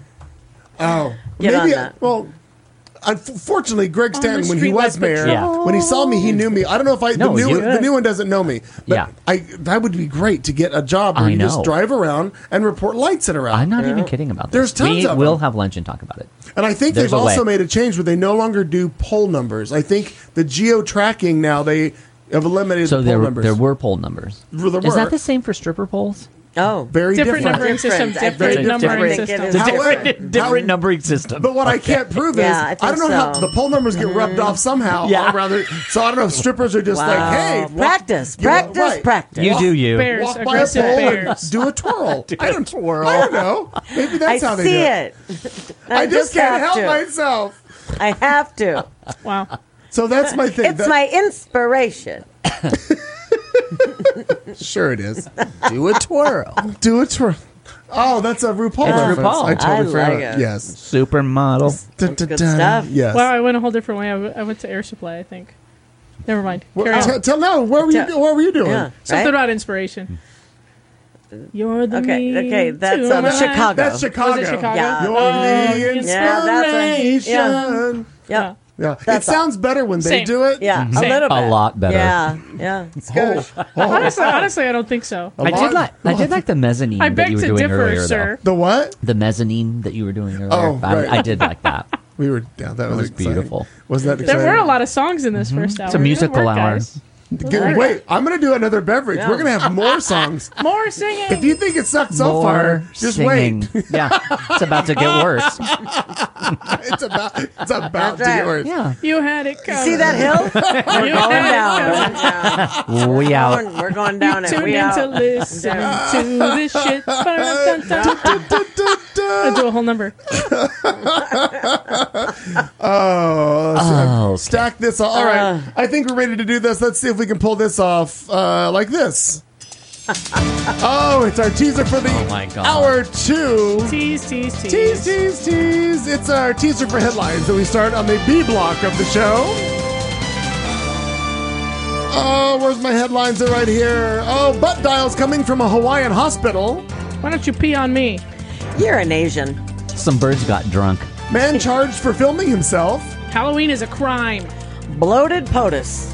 oh, Get maybe. on I- that. well, unfortunately, Greg the Stanton, when he street was light mayor, patrol. when he saw me, he knew me. I don't know if I No, the new you- one, the new one doesn't know me, but Yeah. I that would be great to get a job where I you just know. drive around and report lights that are out. I'm not even kidding about There's this. tons we of will them. have lunch and talk about it. And I think There's they've a also way. made a change where they no longer do poll numbers. I think the geo tracking now they have eliminated So the there poll were, numbers. there were poll numbers. Well, there Is were. that the same for stripper polls? Oh. very Different different. numbering system, Different. different Very numbering different. system. It's a However- different- different numbering system. But what I can't prove is Yeah, I I, think don't know how so. the poll numbers get rubbed off somehow Yeah. all around it. So I don't know if strippers are just Wow. like, hey, walk- practice, you know, practice, right. practice. You do you. Bears, Walk by a aggressive pole bears. and do a twirl. I don't twirl. I don't know. Maybe I that's how they see do it. it. I, just can't have help to. myself. I have to. Wow. So that's my thing. It's That- my inspiration. sure it is. Do a twirl. Do a twirl. Oh, that's a RuPaul It's reference. RuPaul. I totally I forgot. like it. Yes. Supermodel. Dun, dun, good dun. stuff. Yes. Wow, I went a whole different way. I, w- I went to Air Supply, I think. Never mind. Well, Carry on. tell, tell no. What were you? Tell- What were you doing? Yeah. Something right? about inspiration. You're the Okay, me okay, that's, to um, my- Chicago. That's Chicago. Was it Chicago? Yeah. You're Oh, the yeah, Yeah, that's right. inspiration. Yeah. Yeah, it That's all. sounds better when they Same. do it. Yeah, a Same. little bit. A lot better. Yeah, yeah. It's good. Oh, Honestly, honestly, I don't think so. a I lot- did like I did like the mezzanine I that beg you were to doing differ, earlier, sir. The what? though. The mezzanine that you were doing earlier. Oh, I, right. I did like that. We were. Yeah, that was, was exciting. beautiful. Wasn't that There exciting? were a lot of songs in this first hour. It's a Good musical work, hour. guys. G- Wait, I'm going to do another beverage. Yeah. We're going to have more songs. More singing. If you think it sucks so More far, just singing. wait. Yeah, it's about to get worse. It's about. It's about That's to get right. worse. Yeah, you had it coming. See that hill? We're You going had it down. coming. we We're out. going, we're going down it. Tuned We in out. to listen to this shit. I do a whole number. Oh, Oh, okay. stack this. All right, I think we're ready to do this. Let's see if we can pull this off uh, like this. Oh, it's our teaser for the Oh my God. hour two. Tease, tease, tease. Tease, tease, tease. It's our teaser for headlines that we start on the B block of the show. Oh, where's my headlines? They're right here. Oh, butt dials coming from a Hawaiian hospital. Why don't you pee on me? You're an Asian. Some birds got drunk. Man charged for filming himself. Halloween is a crime. Bloated POTUS.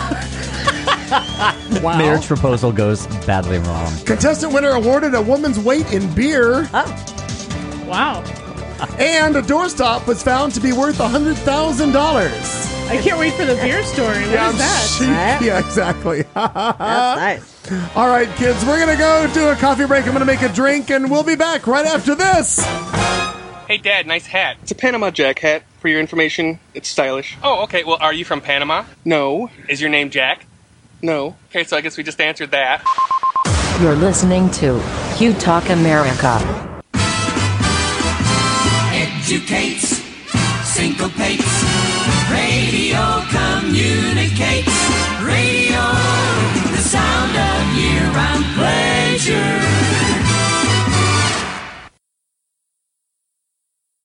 Wow. Marriage proposal goes badly wrong. Contestant winner awarded a woman's weight in beer. Oh, Wow. And a doorstop was found to be worth one hundred thousand dollars. I can't wait for the beer story. What is that? Yeah, exactly. that's nice. All right, kids, we're going to go do a coffee break. I'm going to make a drink, and we'll be back right after this. Hey, Dad, nice hat. It's a Panama Jack hat. For your information, it's stylish. Oh, okay. Well, are you from Panama? No. Is your name Jack? No. Okay, so I guess we just answered that. You're listening to Q Talk America. Educates, syncopates, radio communicates.